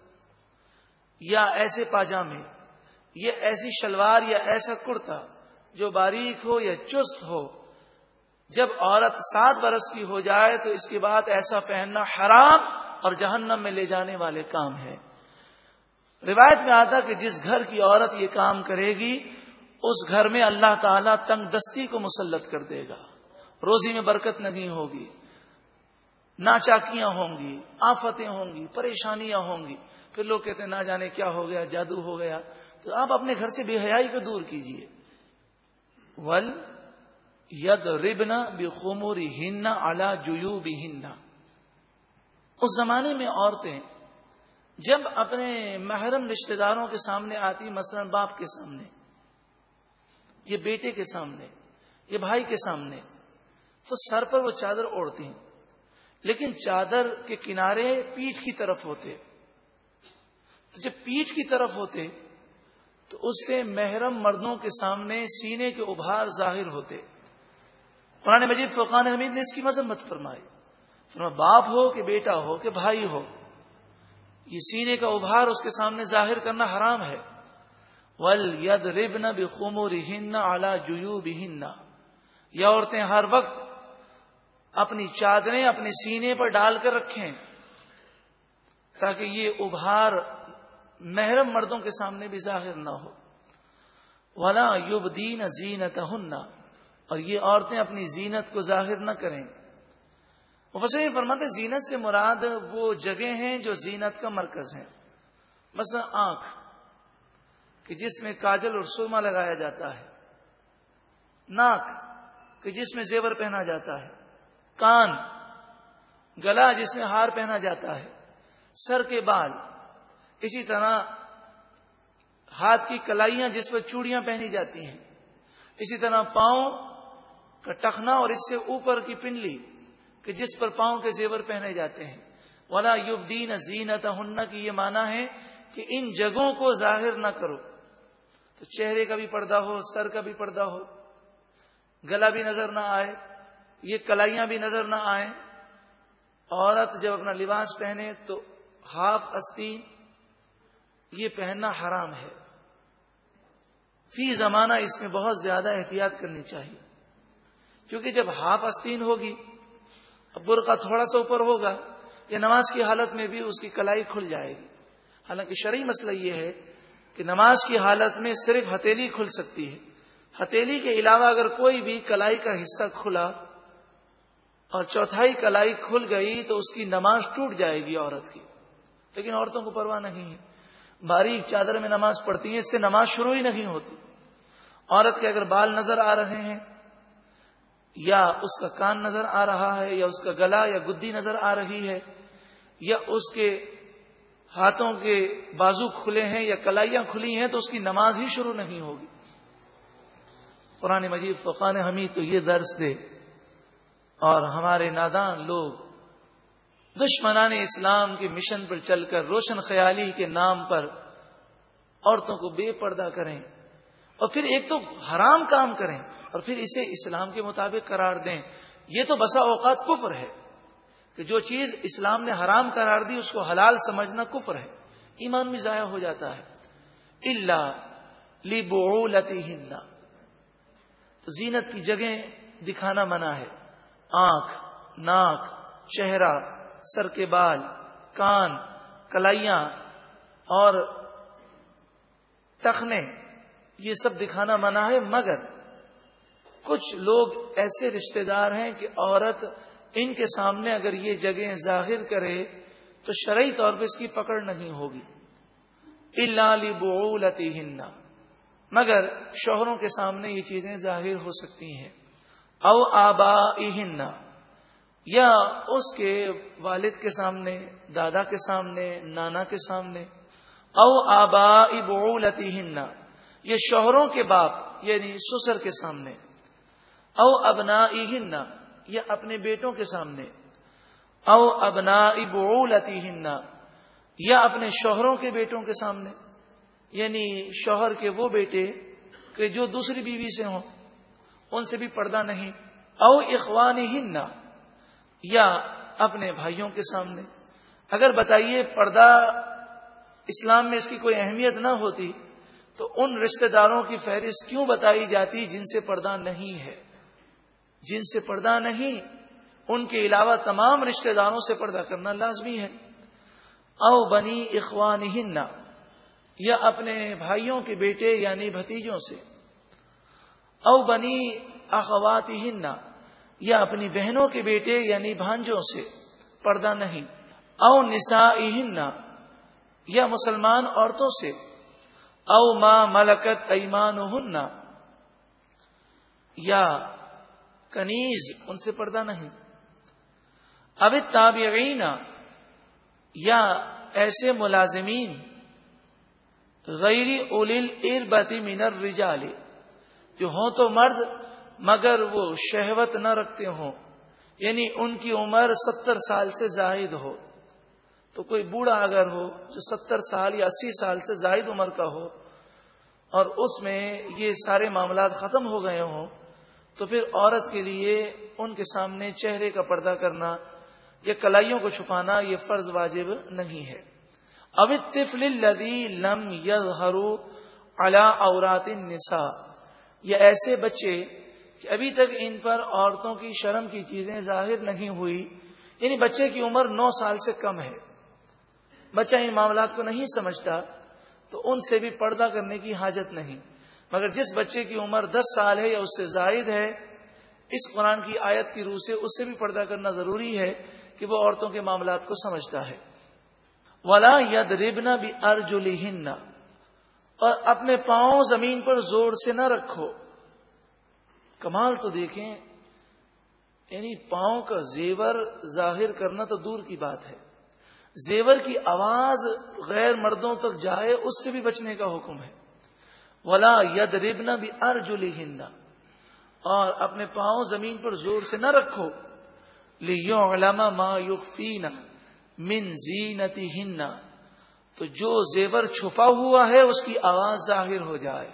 یا ایسے پاجامے، یہ ایسی شلوار یا ایسا کرتا جو باریک ہو یا چست ہو، جب عورت سات برس کی ہو جائے تو اس کے بعد ایسا پہننا حرام اور جہنم میں لے جانے والے کام ہے. روایت میں آتا کہ جس گھر کی عورت یہ کام کرے گی اس گھر میں اللہ تعالیٰ تنگ دستی کو مسلط کر دے گا، روزی میں برکت نہیں ہوگی، ناچاکیاں ہوں گی، آفتیں ہوں گی، پریشانیاں ہوں گی. پھر لوگ کہتے ہیں نہ جانے کیا ہو گیا، جادو ہو گیا. تو آپ اپنے گھر سے بے حیائی کو دور کیجیے. ول ید ربنا بخموری ہننا اعلی جیو بھی ہننا. اس زمانے میں عورتیں جب اپنے محرم رشتہ داروں کے سامنے آتی، مثلا باپ کے سامنے، یہ بیٹے کے سامنے، یہ بھائی کے سامنے، تو سر پر وہ چادر اوڑھتی ہیں، لیکن چادر کے کنارے پیٹھ کی طرف ہوتے. تو جب پیٹھ کی طرف ہوتے تو اس سے محرم مردوں کے سامنے سینے کے ابھار ظاہر ہوتے. قرآن مجید فرقان حمید نے اس کی مذمت فرمائی. فرمایا باپ ہو کہ بیٹا ہو کہ بھائی ہو، یہ سینے کا ابھار اس کے سامنے ظاہر کرنا حرام ہے. وَلْيَضْرِبْنَ بِخُمُرِهِنَّ عَلَى جُيُوبِهِنَّ. یہ عورتیں ہر وقت اپنی چادریں اپنے سینے پر ڈال کر رکھیں تاکہ یہ ابھار محرم مردوں کے سامنے بھی ظاہر نہ ہو. وَلَا يُبْدِينَ زِينَتَهُنَّ. اور یہ عورتیں اپنی زینت کو ظاہر نہ کریں. مفسرین فرماتے ہیں زینت سے مراد وہ جگہ ہیں جو زینت کا مرکز ہیں. مثلا آنکھ کہ جس میں کاجل اور سرما لگایا جاتا ہے، ناک کہ جس میں زیور پہنا جاتا ہے، کان، گلا جس میں ہار پہنا جاتا ہے، سر کے بال، اسی طرح ہاتھ کی کلائیاں جس پر چوڑیاں پہنی جاتی ہیں، اسی طرح پاؤں کا ٹخنا اور اس سے اوپر کی پنڈلی کہ جس پر پاؤں کے زیور پہنے جاتے ہیں. وَلَا يُبْدِينَ زِينَتَهُنَّ کی یہ معنی ہے کہ ان جگہوں کو ظاہر نہ کرو. تو چہرے کا بھی پردہ ہو، سر کا بھی پردہ ہو، گلا بھی نظر نہ آئے، یہ کلائیاں بھی نظر نہ آئیں. عورت جب اپنا لباس پہنے تو ہاف آستین یہ پہننا حرام ہے. فی زمانہ اس میں بہت زیادہ احتیاط کرنی چاہیے، کیونکہ جب ہاف آستین ہوگی، اب برقع تھوڑا سا اوپر ہوگا، یا نماز کی حالت میں بھی اس کی کلائی کھل جائے گی. حالانکہ شرعی مسئلہ یہ ہے کہ نماز کی حالت میں صرف ہتھیلی کھل سکتی ہے. ہتھیلی کے علاوہ اگر کوئی بھی کلائی کا حصہ کھلا اور چوتھائی کلائی کھل گئی تو اس کی نماز ٹوٹ جائے گی عورت کی. لیکن عورتوں کو پرواہ نہیں ہے، باریک چادر میں نماز پڑھتی ہیں، اس سے نماز شروع ہی نہیں ہوتی. عورت کے اگر بال نظر آ رہے ہیں یا اس کا کان نظر آ رہا ہے یا اس کا گلا یا گدی نظر آ رہی ہے یا اس کے ہاتھوں کے بازو کھلے ہیں یا کلائیاں کھلی ہیں تو اس کی نماز ہی شروع نہیں ہوگی. قرآن مجید فرقان حمید تو یہ درس دے، اور ہمارے نادان لوگ دشمنان اسلام کے مشن پر چل کر روشن خیالی کے نام پر عورتوں کو بے پردہ کریں اور پھر ایک تو حرام کام کریں اور پھر اسے اسلام کے مطابق قرار دیں. یہ تو بسا اوقات کفر ہے کہ جو چیز اسلام نے حرام قرار دی اس کو حلال سمجھنا کفر ہے، ایمان بھی ضائع ہو جاتا ہے. الا لبعولتہن، تو زینت کی جگہیں دکھانا منع ہے. آنکھ، ناک، چہرہ، سر کے بال، کان، کلائیاں اور ٹخنے، یہ سب دکھانا منع ہے. مگر کچھ لوگ ایسے رشتہ دار ہیں کہ عورت ان کے سامنے اگر یہ جگہیں ظاہر کرے تو شرعی طور پہ اس کی پکڑ نہیں ہوگی. الا لبعولتہن، مگر شوہروں کے سامنے یہ چیزیں ظاہر ہو سکتی ہیں. او آبائہن، یا اس کے والد کے سامنے، دادا کے سامنے، نانا کے سامنے. او آباء بعولتہن، یہ شوہروں کے باپ یعنی سسر کے سامنے. او ابنائہن، یا اپنے بیٹوں کے سامنے. او ابناء بعولتہن، یا اپنے شوہروں کے بیٹوں کے سامنے، یعنی شوہر کے وہ بیٹے کہ جو دوسری بیوی سے ہوں، ان سے بھی پردہ نہیں. او اخوانہن، یا اپنے بھائیوں کے سامنے. اگر بتائیے پردہ اسلام میں اس کی کوئی اہمیت نہ ہوتی تو ان رشتہ داروں کی فہرست کیوں بتائی جاتی جن سے پردہ نہیں ہے؟ جن سے پردہ نہیں، ان کے علاوہ تمام رشتہ داروں سے پردہ کرنا لازمی ہے. او بنی اخوانہن، یا اپنے بھائیوں کے بیٹے یعنی بھتیجوں سے. او بنی اخواتہن، یا اپنی بہنوں کے بیٹے یعنی بھانجوں سے پردہ نہیں. او نسائہن، یا مسلمان عورتوں سے. او ما ملکت ایمانہن، یا کنیز، ان سے پردہ نہیں. اب التابعین، یا ایسے ملازمین غیر اولی الاربۃ من الرجال، جو ہوں تو مرد مگر وہ شہوت نہ رکھتے ہوں، یعنی ان کی عمر ستر سال سے زائد ہو. تو کوئی بوڑھا اگر ہو جو ستر سال یا اسی سال سے زائد عمر کا ہو اور اس میں یہ سارے معاملات ختم ہو گئے ہوں، تو پھر عورت کے لیے ان کے سامنے چہرے کا پردہ کرنا یا کلائیوں کو چھپانا یہ فرض واجب نہیں ہے. اب الطفل الذی لم یظہروا علی عورات النساء، یہ ایسے بچے کہ ابھی تک ان پر عورتوں کی شرم کی چیزیں ظاہر نہیں ہوئی، یعنی بچے کی عمر نو سال سے کم ہے، بچہ ان معاملات کو نہیں سمجھتا، تو ان سے بھی پردہ کرنے کی حاجت نہیں. مگر جس بچے کی عمر دس سال ہے یا اس سے زائد ہے، اس قرآن کی آیت کی روح سے اس سے بھی پردہ کرنا ضروری ہے کہ وہ عورتوں کے معاملات کو سمجھتا ہے. وَلَا يَضْرِبْنَ بِأَرْجُلِهِنَّ، اور اپنے پاؤں زمین پر زور سے نہ رکھو. کمال تو دیکھیں، یعنی پاؤں کا زیور ظاہر کرنا تو دور کی بات ہے، زیور کی آواز غیر مردوں تک جائے اس سے بھی بچنے کا حکم ہے. وَلَا يَضْرِبْنَ بِأَرْجُلِهِنَّ، اور اپنے پاؤں زمین پر زور سے نہ رکھو. لِيُعْلَمَ مَا يُخْفِينَ مِنْ زِينَتِهِنَّ، تو جو زیور چھپا ہوا ہے اس کی آواز ظاہر ہو جائے.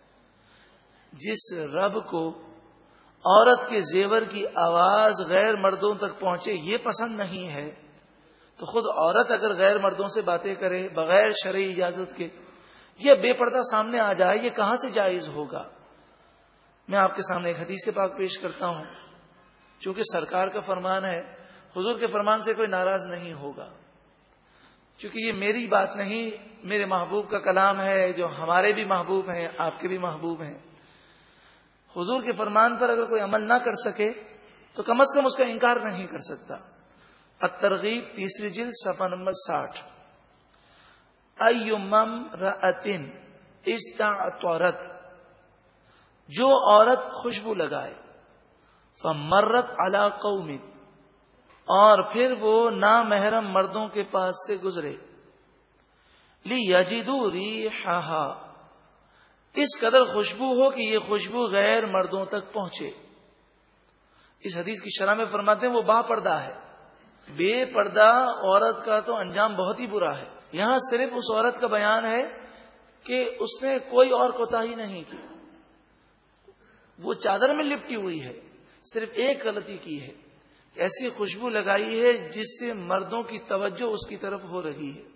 جس رب کو عورت کے زیور کی آواز غیر مردوں تک پہنچے یہ پسند نہیں ہے، تو خود عورت اگر غیر مردوں سے باتیں کرے بغیر شرعی اجازت کے، یہ بے پردہ سامنے آ جائے، یہ کہاں سے جائز ہوگا؟ میں آپ کے سامنے ایک حدیث پاک پیش کرتا ہوں، چونکہ سرکار کا فرمان ہے، حضور کے فرمان سے کوئی ناراض نہیں ہوگا، چونکہ یہ میری بات نہیں، میرے محبوب کا کلام ہے جو ہمارے بھی محبوب ہیں، آپ کے بھی محبوب ہیں. حضور کے فرمان پر اگر کوئی عمل نہ کر سکے تو کم از کم اس کا انکار نہیں کر سکتا. الترغیب تیسری جلد صفحہ نمبر ساٹھ. ایما امرأۃ استعطرت، جو عورت خوشبو لگائے، فمرت علی قوم، اور پھر وہ نامحرم مردوں کے پاس سے گزرے، لیجدوا ریحھا، اس قدر خوشبو ہو کہ یہ خوشبو غیر مردوں تک پہنچے. اس حدیث کی شرح میں فرماتے ہیں وہ با پردہ ہے. بے پردہ عورت کا تو انجام بہت ہی برا ہے. یہاں صرف اس عورت کا بیان ہے کہ اس نے کوئی اور کوتاہی نہیں کی، وہ چادر میں لپٹی ہوئی ہے، صرف ایک غلطی کی ہے، ایسی خوشبو لگائی ہے جس سے مردوں کی توجہ اس کی طرف ہو رہی ہے.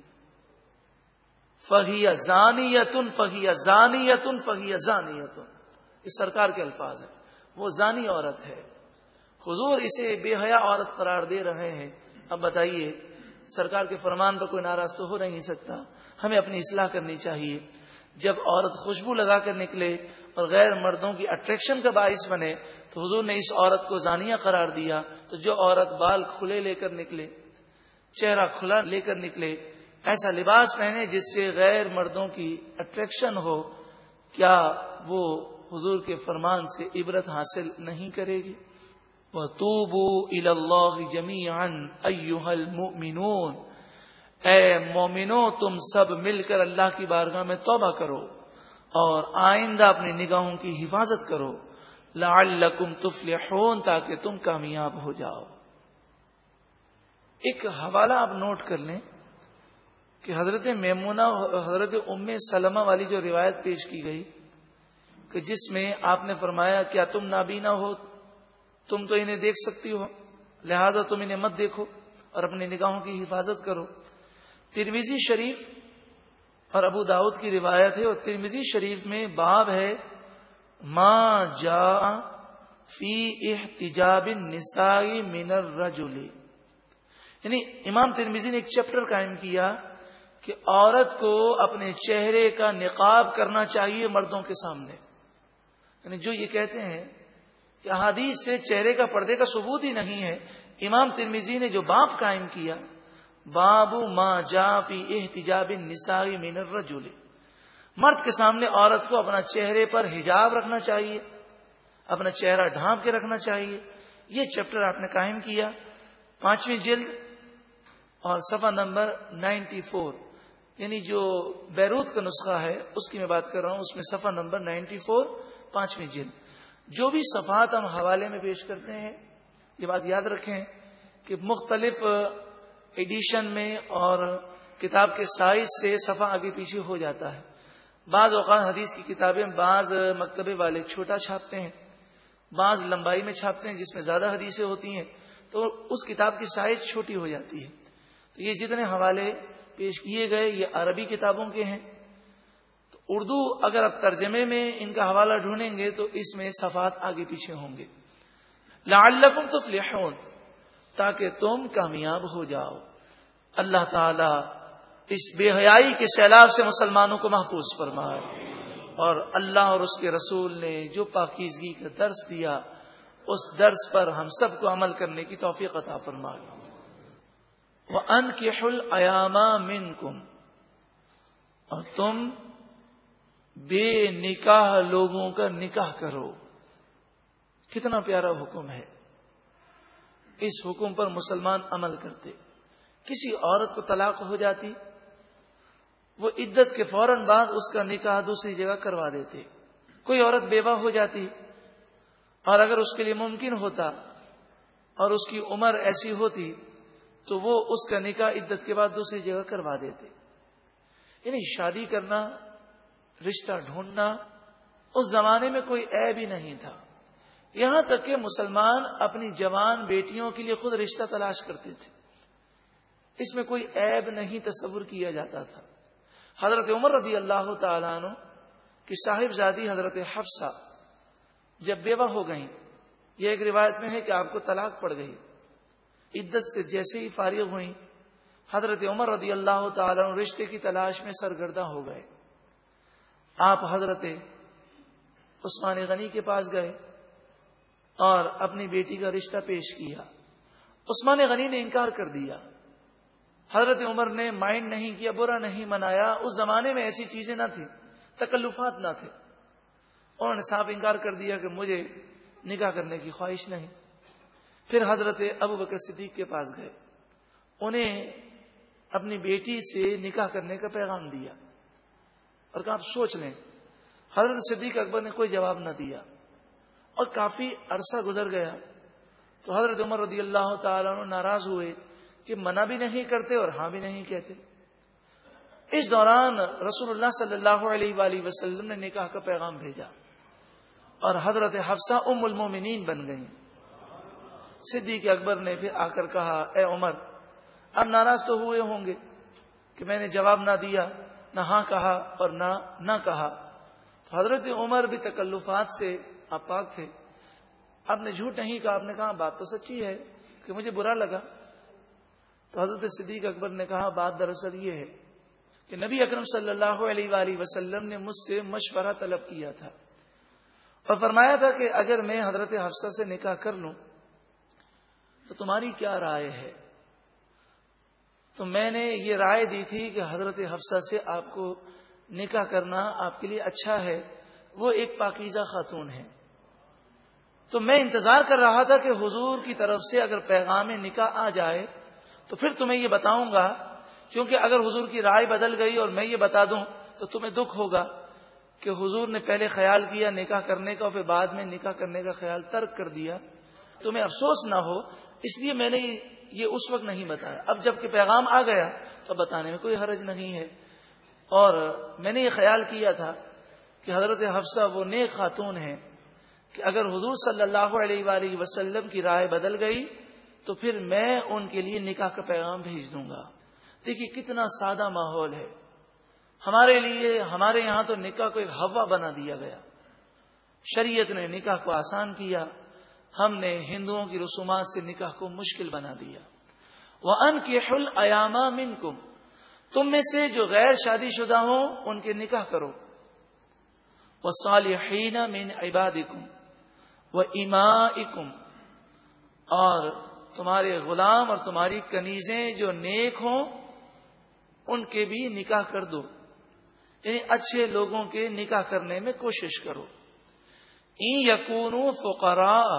فَهِيَ زَانِيَةٌ فَهِيَ زَانِيَةٌ فَهِيَ زَانِيَةٌ، یہ سرکار کے الفاظ ہیں. وہ زانی عورت ہے. حضور اسے بے حیا عورت قرار دے رہے ہیں. اب بتائیے سرکار کے فرمان پر کوئی ناراض تو ہو نہیں سکتا. ہمیں اپنی اصلاح کرنی چاہیے. جب عورت خوشبو لگا کر نکلے اور غیر مردوں کی اٹریکشن کا باعث بنے تو حضور نے اس عورت کو زانیہ قرار دیا. تو جو عورت بال کھلے لے کر نکلے, چہرہ کھلا لے کر نکلے, ایسا لباس پہنے جس سے غیر مردوں کی اٹریکشن ہو, کیا وہ حضور کے فرمان سے عبرت حاصل نہیں کرے گی؟ وَتُوبُوا إِلَى اللَّهِ جَمِيعًا أَيُّهَا الْمُؤْمِنُونَ, اے مومنو تم سب مل کر اللہ کی بارگاہ میں توبہ کرو اور آئندہ اپنی نگاہوں کی حفاظت کرو. لعلکم تفلحون, تاکہ تم کامیاب ہو جاؤ. ایک حوالہ آپ نوٹ کر لیں کہ حضرت میمونہ حضرت ام سلمہ والی جو روایت پیش کی گئی کہ جس میں آپ نے فرمایا کیا تم نابینا ہو, تم تو انہیں دیکھ سکتی ہو, لہذا تم انہیں مت دیکھو اور اپنی نگاہوں کی حفاظت کرو. ترمذی شریف اور ابو داؤد کی روایت ہے, اور ترمذی شریف میں باب ہے ما جاء فی احتجاب النساء من الرجل, یعنی امام ترمذی نے ایک چیپٹر قائم کیا کہ عورت کو اپنے چہرے کا نقاب کرنا چاہیے مردوں کے سامنے. یعنی جو یہ کہتے ہیں کہ احادیث سے چہرے کا پردے کا ثبوت ہی نہیں ہے, امام ترمذی نے جو باب قائم کیا باب ما جاء فی احتجاب النساء من الرجل, مرد کے سامنے عورت کو اپنا چہرے پر حجاب رکھنا چاہیے, اپنا چہرہ ڈھانپ کے رکھنا چاہیے. یہ چیپٹر آپ نے قائم کیا, پانچویں جلد اور صفحہ نمبر نائنٹی فور, یعنی جو بیروت کا نسخہ ہے اس کی میں بات کر رہا ہوں, اس میں صفحہ نمبر نائنٹی فور پانچویں جلد. جو بھی صفحات ہم حوالے میں پیش کرتے ہیں یہ بات یاد رکھیں کہ مختلف ایڈیشن میں اور کتاب کے سائز سے صفحہ آگے پیچھے ہو جاتا ہے. بعض اوقات حدیث کی کتابیں بعض مکتبے والے چھوٹا چھاپتے ہیں, بعض لمبائی میں چھاپتے ہیں جس میں زیادہ حدیثیں ہوتی ہیں, تو اس کتاب کی سائز چھوٹی ہو جاتی ہے. تو یہ جتنے حوالے پیش کیے گئے یہ عربی کتابوں کے ہیں. تو اردو اگر آپ ترجمے میں ان کا حوالہ ڈھونڈیں گے تو اس میں صفحات آگے پیچھے ہوں گے. لعلکم تفلحون, تاکہ تم کامیاب ہو جاؤ. اللہ تعالی اس بے حیائی کے سیلاب سے مسلمانوں کو محفوظ فرمائے, اور اللہ اور اس کے رسول نے جو پاکیزگی کا درس دیا اس درس پر ہم سب کو عمل کرنے کی توفیق عطا فرمائے. وَأَنْكِحُوا الْأَيَامَ مِنْكُمْ, اور تم بے نکاح لوگوں کا نکاح کرو. کتنا پیارا حکم ہے. اس حکم پر مسلمان عمل کرتے. کسی عورت کو طلاق ہو جاتی, وہ عدت کے فوراً بعد اس کا نکاح دوسری جگہ کروا دیتے. کوئی عورت بیوہ ہو جاتی اور اگر اس کے لیے ممکن ہوتا اور اس کی عمر ایسی ہوتی تو وہ اس کا نکاح عدت کے بعد دوسری جگہ کروا دیتے. یعنی شادی کرنا, رشتہ ڈھونڈنا اس زمانے میں کوئی عیب ہی نہیں تھا. یہاں تک کہ مسلمان اپنی جوان بیٹیوں کے لیے خود رشتہ تلاش کرتے تھے. اس میں کوئی عیب نہیں تصور کیا جاتا تھا. حضرت عمر رضی اللہ تعالیٰ عنہ کی صاحبزادی حضرت حفصہ جب بیوہ ہو گئیں, یہ ایک روایت میں ہے کہ آپ کو طلاق پڑ گئی, عدت سے جیسے ہی فارغ ہوئیں حضرت عمر رضی اللہ تعالیٰ عنہ رشتے کی تلاش میں سرگردہ ہو گئے. آپ حضرت عثمان غنی کے پاس گئے اور اپنی بیٹی کا رشتہ پیش کیا. عثمان غنی نے انکار کر دیا. حضرت عمر نے مائنڈ نہیں کیا, برا نہیں منایا. اس زمانے میں ایسی چیزیں نہ تھیں, تکلفات نہ تھے. انہوں نے صاف انکار کر دیا کہ مجھے نکاح کرنے کی خواہش نہیں. پھر حضرت ابو بکر صدیق کے پاس گئے, انہیں اپنی بیٹی سے نکاح کرنے کا پیغام دیا اور کہا آپ سوچ لیں. حضرت صدیق اکبر نے کوئی جواب نہ دیا اور کافی عرصہ گزر گیا. تو حضرت عمر رضی اللہ تعالیٰ عنہ ناراض ہوئے کہ منع بھی نہیں کرتے اور ہاں بھی نہیں کہتے. اس دوران رسول اللہ صلی اللہ علیہ وآلہ وسلم نے نکاح کا پیغام بھیجا اور حضرت حفصہ ام المومنین بن گئیں. صدیق اکبر نے پھر آ کر کہا اے عمر, اب ناراض تو ہوئے ہوں گے کہ میں نے جواب نہ دیا, نہ ہاں کہا اور نہ نہ کہا. تو حضرت عمر بھی تکلفات سے اپاک تھے, آپ نے جھوٹ نہیں کہا، آپ نے کہا بات تو سچی ہے کہ مجھے برا لگا. تو حضرت صدیق اکبر نے کہا بات دراصل یہ ہے کہ نبی اکرم صلی اللہ علیہ وآلہ وسلم نے مجھ سے مشورہ طلب کیا تھا اور فرمایا تھا کہ اگر میں حضرت حفصہ سے نکاح کر لوں تو تمہاری کیا رائے ہے؟ تو میں نے یہ رائے دی تھی کہ حضرت حفصہ سے آپ کو نکاح کرنا آپ کے لیے اچھا ہے، وہ ایک پاکیزہ خاتون ہے. تو میں انتظار کر رہا تھا کہ حضور کی طرف سے اگر پیغام نکاح آ جائے تو پھر تمہیں یہ بتاؤں گا، کیونکہ اگر حضور کی رائے بدل گئی اور میں یہ بتا دوں تو تمہیں دکھ ہوگا کہ حضور نے پہلے خیال کیا نکاح کرنے کا اور پھر بعد میں نکاح کرنے کا خیال ترک کر دیا، تمہیں افسوس نہ ہو. اس لیے میں نے یہ اس وقت نہیں بتایا. اب جب کہ پیغام آ گیا تو بتانے میں کوئی حرج نہیں ہے. اور میں نے یہ خیال کیا تھا کہ حضرت حفصہ وہ نیک خاتون ہیں کہ اگر حضور صلی اللہ علیہ وآلہ وسلم کی رائے بدل گئی تو پھر میں ان کے لیے نکاح کا پیغام بھیج دوں گا. دیکھیے کتنا سادہ ماحول ہے. ہمارے لیے ہمارے یہاں تو نکاح کو ایک ہوا بنا دیا گیا. شریعت نے نکاح کو آسان کیا، ہم نے ہندوؤں کی رسومات سے نکاح کو مشکل بنا دیا. وَأَنْكِحُوا الْأَيَامَ مِنْكُمْ، تم میں سے جو غیر شادی شدہ ہوں ان کے نکاح کرو. وَالصَّالِحِينَ مِنْ عِبَادِكُمْ وَإِمَائِكُمْ، اور تمہارے غلام اور تمہاری کنیزیں جو نیک ہوں ان کے بھی نکاح کر دو. یعنی اچھے لوگوں کے نکاح کرنے میں کوشش کرو. ان یکونوا فقراء،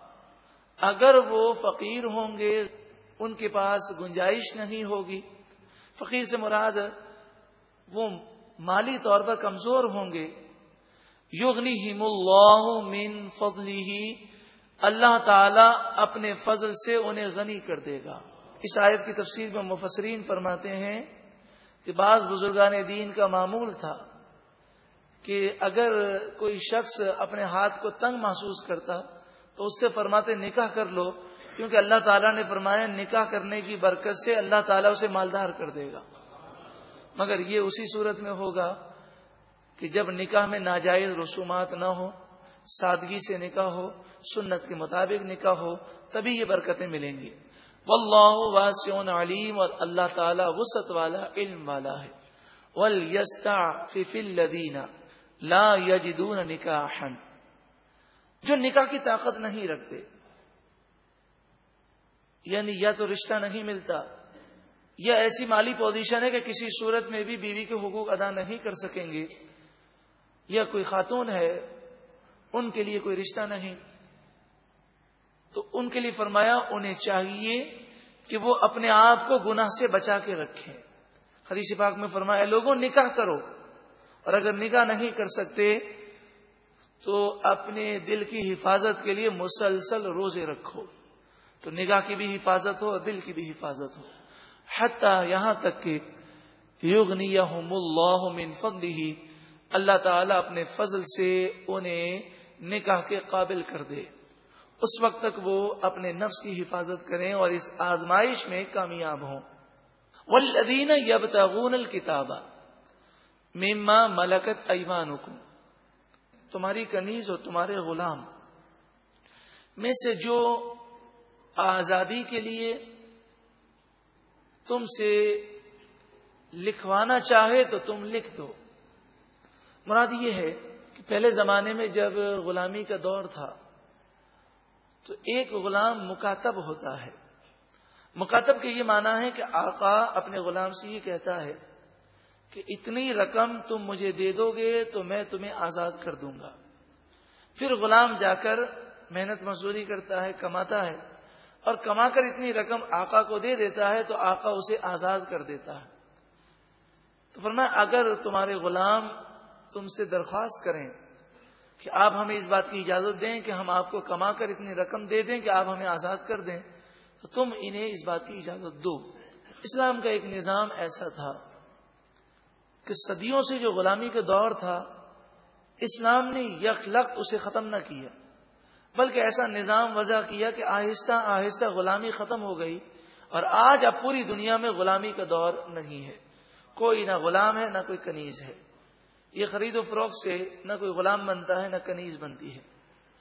اگر وہ فقیر ہوں گے، ان کے پاس گنجائش نہیں ہوگی. فقیر سے مراد وہ مالی طور پر کمزور ہوں گے. یغنیہم اللہ من فضلہ، اللہ تعالی اپنے فضل سے انہیں غنی کر دے گا. اس آیت کی تفسیر میں مفسرین فرماتے ہیں کہ بعض بزرگان دین کا معمول تھا کہ اگر کوئی شخص اپنے ہاتھ کو تنگ محسوس کرتا تو اس سے فرماتے نکاح کر لو، کیونکہ اللہ تعالیٰ نے فرمایا نکاح کرنے کی برکت سے اللہ تعالیٰ اسے مالدار کر دے گا. مگر یہ اسی صورت میں ہوگا کہ جب نکاح میں ناجائز رسومات نہ ہو، سادگی سے نکاح ہو، سنت کے مطابق نکاح ہو، تبھی یہ برکتیں ملیں گی. واللہ واسع علیم، اور اللہ تعالیٰ وسعت والا علم والا ہے. وَلْيَسْتَعْفِفِ الَّذِينَ لَا يَجِدُونَ نِكَاحًا، جو نکاح کی طاقت نہیں رکھتے، یعنی یا تو رشتہ نہیں ملتا یا ایسی مالی پوزیشن ہے کہ کسی صورت میں بھی بیوی کے حقوق ادا نہیں کر سکیں گے، یا کوئی خاتون ہے ان کے لیے کوئی رشتہ نہیں، تو ان کے لیے فرمایا انہیں چاہیے کہ وہ اپنے آپ کو گناہ سے بچا کے رکھیں. حدیث پاک میں فرمایا لوگوں نکاح کرو، اور اگر نکاح نہیں کر سکتے تو اپنے دل کی حفاظت کے لیے مسلسل روزے رکھو. تو نگاہ کی بھی حفاظت ہو اور دل کی بھی حفاظت ہو. حتیٰ یہاں تک کہ یغنیہم اللہ من فضلہ، اللہ تعالیٰ اپنے فضل سے انہیں نکاح کے قابل کر دے. اس وقت تک وہ اپنے نفس کی حفاظت کریں اور اس آزمائش میں کامیاب ہوں. والذین یبتغون الکتاب مما ملکت ایمانکم، تمہاری کنیز اور تمہارے غلام میں سے جو آزادی کے لیے تم سے لکھوانا چاہے تو تم لکھ دو. مراد یہ ہے کہ پہلے زمانے میں جب غلامی کا دور تھا تو ایک غلام مکاتب ہوتا ہے. مکاتب کے یہ معنی ہے کہ آقا اپنے غلام سے یہ کہتا ہے کہ اتنی رقم تم مجھے دے دو گے تو میں تمہیں آزاد کر دوں گا. پھر غلام جا کر محنت مزدوری کرتا ہے، کماتا ہے، اور کما کر اتنی رقم آقا کو دے دیتا ہے تو آقا اسے آزاد کر دیتا ہے. تو فرمایا اگر تمہارے غلام تم سے درخواست کریں کہ آپ ہمیں اس بات کی اجازت دیں کہ ہم آپ کو کما کر اتنی رقم دے دیں کہ آپ ہمیں آزاد کر دیں، تو تم انہیں اس بات کی اجازت دو. اسلام کا ایک نظام ایسا تھا کہ صدیوں سے جو غلامی کا دور تھا اسلام نے یکلخت اسے ختم نہ کیا، بلکہ ایسا نظام وضع کیا کہ آہستہ آہستہ غلامی ختم ہو گئی، اور آج اب پوری دنیا میں غلامی کا دور نہیں ہے. کوئی نہ غلام ہے نہ کوئی کنیز ہے. یہ خرید و فروخت سے نہ کوئی غلام بنتا ہے نہ کنیز بنتی ہے.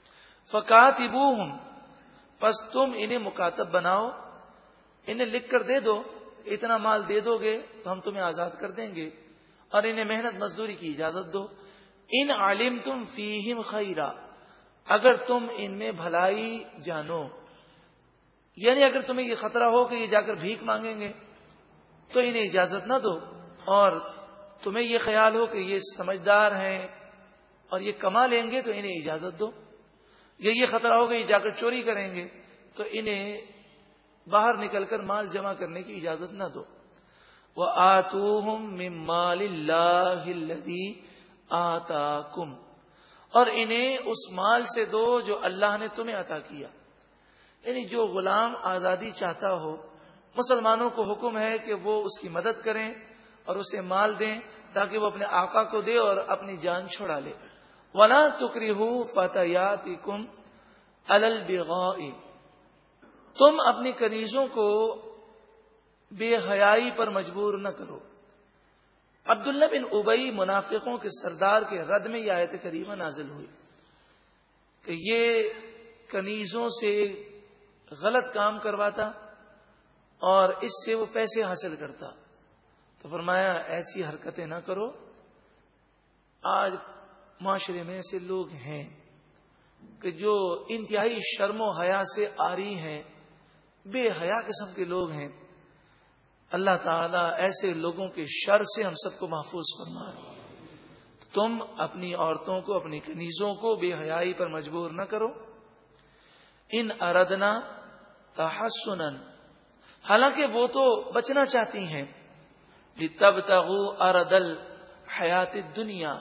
فکاتبوہم، پس تم انہیں مکاتب بناؤ، انہیں لکھ کر دے دو، اتنا مال دے دو گے تو ہم تمہیں آزاد کر دیں گے، اور انہیں محنت مزدوری کی اجازت دو۔ ان علمتم فیہم خیرا، اگر تم ان میں بھلائی جانو، یعنی اگر تمہیں یہ خطرہ ہو کہ یہ جا کر بھیک مانگیں گے تو انہیں اجازت نہ دو، اور تمہیں یہ خیال ہو کہ یہ سمجھدار ہیں اور یہ کما لیں گے تو انہیں اجازت دو، یا یہ خطرہ ہو کہ یہ جا کر چوری کریں گے تو انہیں باہر نکل کر مال جمع کرنے کی اجازت نہ دو۔ وَآتُوهُم مِّن مَّالِ اللَّهِ الَّذِي آتَاكُمْ، اور انہیں اس مال سے دو جو اللہ نے تمہیں عطا کیا۔ یعنی جو غلام آزادی چاہتا ہو، مسلمانوں کو حکم ہے کہ وہ اس کی مدد کریں اور اسے مال دیں تاکہ وہ اپنے آقا کو دے اور اپنی جان چھڑا لے۔ وَلَا تُكْرِهُوا فَتَيَاتِكُمْ عَلَى الْبِغَاءِ، تم اپنی کنیزوں کو بے حیائی پر مجبور نہ کرو۔ عبداللہ بن ابی منافقوں کے سردار کے رد میں یہ آیت کریمہ نازل ہوئی کہ یہ کنیزوں سے غلط کام کرواتا اور اس سے وہ پیسے حاصل کرتا، تو فرمایا ایسی حرکتیں نہ کرو۔ آج معاشرے میں ایسے لوگ ہیں کہ جو انتہائی شرم و حیا سے عاری ہیں، بے حیا قسم کے لوگ ہیں۔ اللہ تعالیٰ ایسے لوگوں کے شر سے ہم سب کو محفوظ فرمائے۔ تم اپنی عورتوں کو، اپنی کنیزوں کو بے حیائی پر مجبور نہ کرو۔ ان اردنا تحسنا، حالانکہ وہ تو بچنا چاہتی ہیں، لتبتغوا ارد الحیات الدنیا،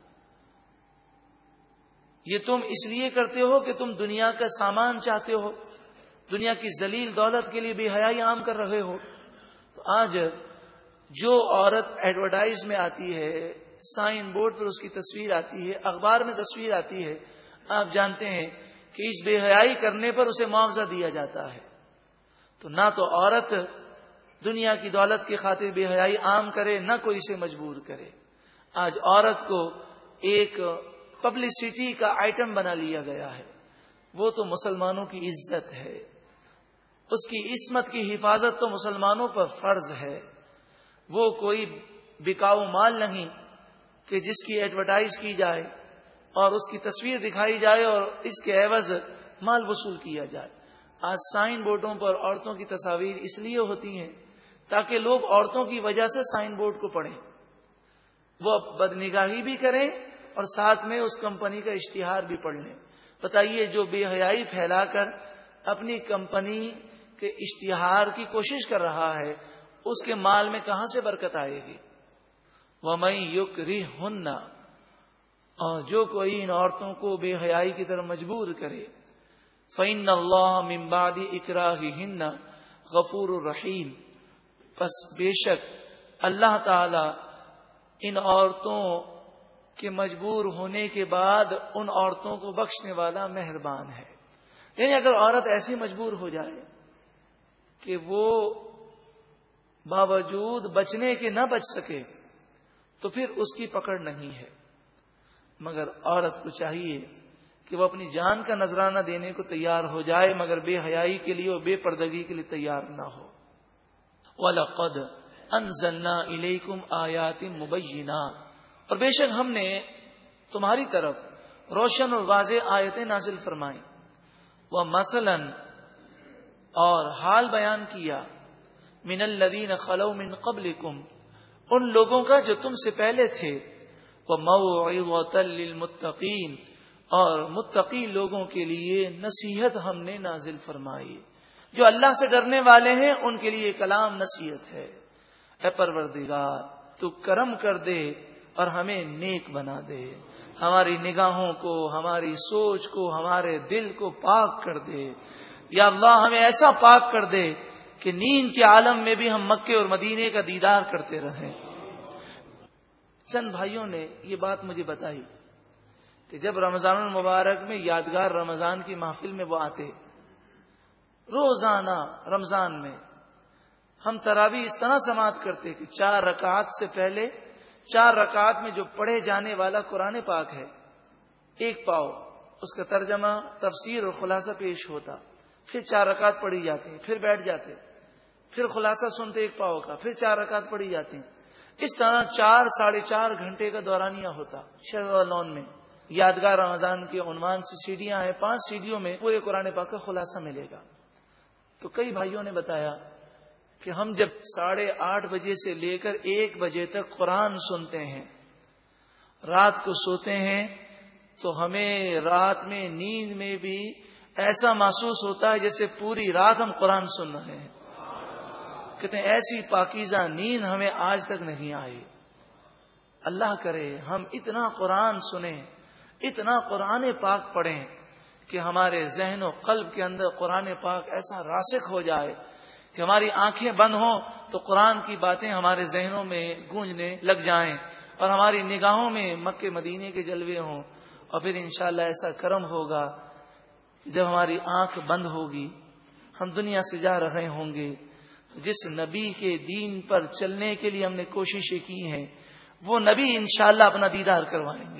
یہ تم اس لیے کرتے ہو کہ تم دنیا کا سامان چاہتے ہو، دنیا کی ذلیل دولت کے لیے بے حیائی عام کر رہے ہو۔ تو آج جو عورت ایڈورٹائز میں آتی ہے، سائن بورڈ پر اس کی تصویر آتی ہے، اخبار میں تصویر آتی ہے، آپ جانتے ہیں کہ اس بے حیائی کرنے پر اسے معاوضہ دیا جاتا ہے۔ تو نہ تو عورت دنیا کی دولت کی خاطر بے حیائی عام کرے، نہ کوئی اسے مجبور کرے۔ آج عورت کو ایک پبلسٹی کا آئٹم بنا لیا گیا ہے۔ وہ تو مسلمانوں کی عزت ہے، اس کی عصمت کی حفاظت تو مسلمانوں پر فرض ہے۔ وہ کوئی بکاؤ مال نہیں کہ جس کی ایڈورٹائز کی جائے اور اس کی تصویر دکھائی جائے اور اس کے عوض مال وصول کیا جائے۔ آج سائن بورڈوں پر عورتوں کی تصاویر اس لیے ہوتی ہیں تاکہ لوگ عورتوں کی وجہ سے سائن بورڈ کو پڑھیں، وہ بدنگاہی بھی کریں اور ساتھ میں اس کمپنی کا اشتہار بھی پڑھ لیں۔ بتائیے، جو بے حیائی پھیلا کر اپنی کمپنی کے اشتہار کی کوشش کر رہا ہے، اس کے مال میں کہاں سے برکت آئے گی؟ وَمَن يُكْرِهُنَّ، اور جو کوئی ان عورتوں کو بے حیائی کی طرف مجبور کرے، فَإِنَّ اللَّهَ مِن بَعْدِ إِكْرَاهِهِنَّ غَفُورٌ رَحِيمٌ، پس بے شک اللہ تعالی ان عورتوں کے مجبور ہونے کے بعد ان عورتوں کو بخشنے والا مہربان ہے۔ یعنی اگر عورت ایسی مجبور ہو جائے کہ وہ باوجود بچنے کے نہ بچ سکے تو پھر اس کی پکڑ نہیں ہے، مگر عورت کو چاہیے کہ وہ اپنی جان کا نذرانہ دینے کو تیار ہو جائے، مگر بے حیائی کے لیے اور بے پردگی کے لیے تیار نہ ہو۔ وَلَقَدْ أَنزَلْنَا إِلَيْكُمْ آيَاتٍ مُبَيِّنَاتٍ، اور بے شک ہم نے تمہاری طرف روشن اور واضح آیتیں نازل فرمائیں۔ وَمَثَلًا، اور حال بیان کیا، مِنَ الَّذِينَ خَلَوْا مِن قَبْلِكُمْ، ان لوگوں کا جو تم سے پہلے تھے، وَمَوْعِظَةً لِّلْمُتَّقِينَ، اور متقی لوگوں کے لیے نصیحت ہم نے نازل فرمائی۔ جو اللہ سے ڈرنے والے ہیں ان کے لیے کلام نصیحت ہے۔ اے پروردگار، تو کرم کر دے اور ہمیں نیک بنا دے، ہماری نگاہوں کو، ہماری سوچ کو، ہمارے دل کو پاک کر دے۔ یا اللہ، ہمیں ایسا پاک کر دے کہ نیند کے عالم میں بھی ہم مکے اور مدینے کا دیدار کرتے رہیں۔ چند بھائیوں نے یہ بات مجھے بتائی کہ جب رمضان المبارک میں یادگار رمضان کی محفل میں وہ آتے، روزانہ رمضان میں ہم تراویح اس طرح سماعت کرتے کہ چار رکعات سے پہلے چار رکعات میں جو پڑھے جانے والا قرآن پاک ہے، ایک پاؤ اس کا ترجمہ تفسیر اور خلاصہ پیش ہوتا، پھر چار رکعت پڑھی جاتی، پھر بیٹھ جاتے، پھر خلاصہ سنتے ایک پاؤ کا، پھر چار رکعت پڑھی جاتی. اس طرح چار ساڑھے چار گھنٹے کا دورانیہ ہوتا. شہر میں یادگار رمضان کے عنوان سے سیڑھیاں ہیں، پانچ سیڑھیوں میں پورے قرآن پاک کا خلاصہ ملے گا. تو کئی بھائیوں نے بتایا کہ ہم جب ساڑھے آٹھ بجے سے لے کر ایک بجے تک قرآن سنتے ہیں، رات کو سوتے ہیں، تو ہمیں رات میں نیند میں بھی ایسا محسوس ہوتا ہے جیسے پوری رات ہم قرآن سن رہے ہیں. کہتے ہیں ایسی پاکیزہ نیند ہمیں آج تک نہیں آئی. اللہ کرے ہم اتنا قرآن سنیں، اتنا قرآن پاک پڑھیں کہ ہمارے ذہن و قلب کے اندر قرآن پاک ایسا راسخ ہو جائے کہ ہماری آنکھیں بند ہوں تو قرآن کی باتیں ہمارے ذہنوں میں گونجنے لگ جائیں، اور ہماری نگاہوں میں مکے مدینے کے جلوے ہوں. اور پھر انشاءاللہ ایسا کرم ہوگا جب ہماری آنکھ بند ہوگی، ہم دنیا سے جا رہے ہوں گے، تو جس نبی کے دین پر چلنے کے لیے ہم نے کوششیں کی ہیں وہ نبی انشاءاللہ اپنا دیدار کروائیں گے.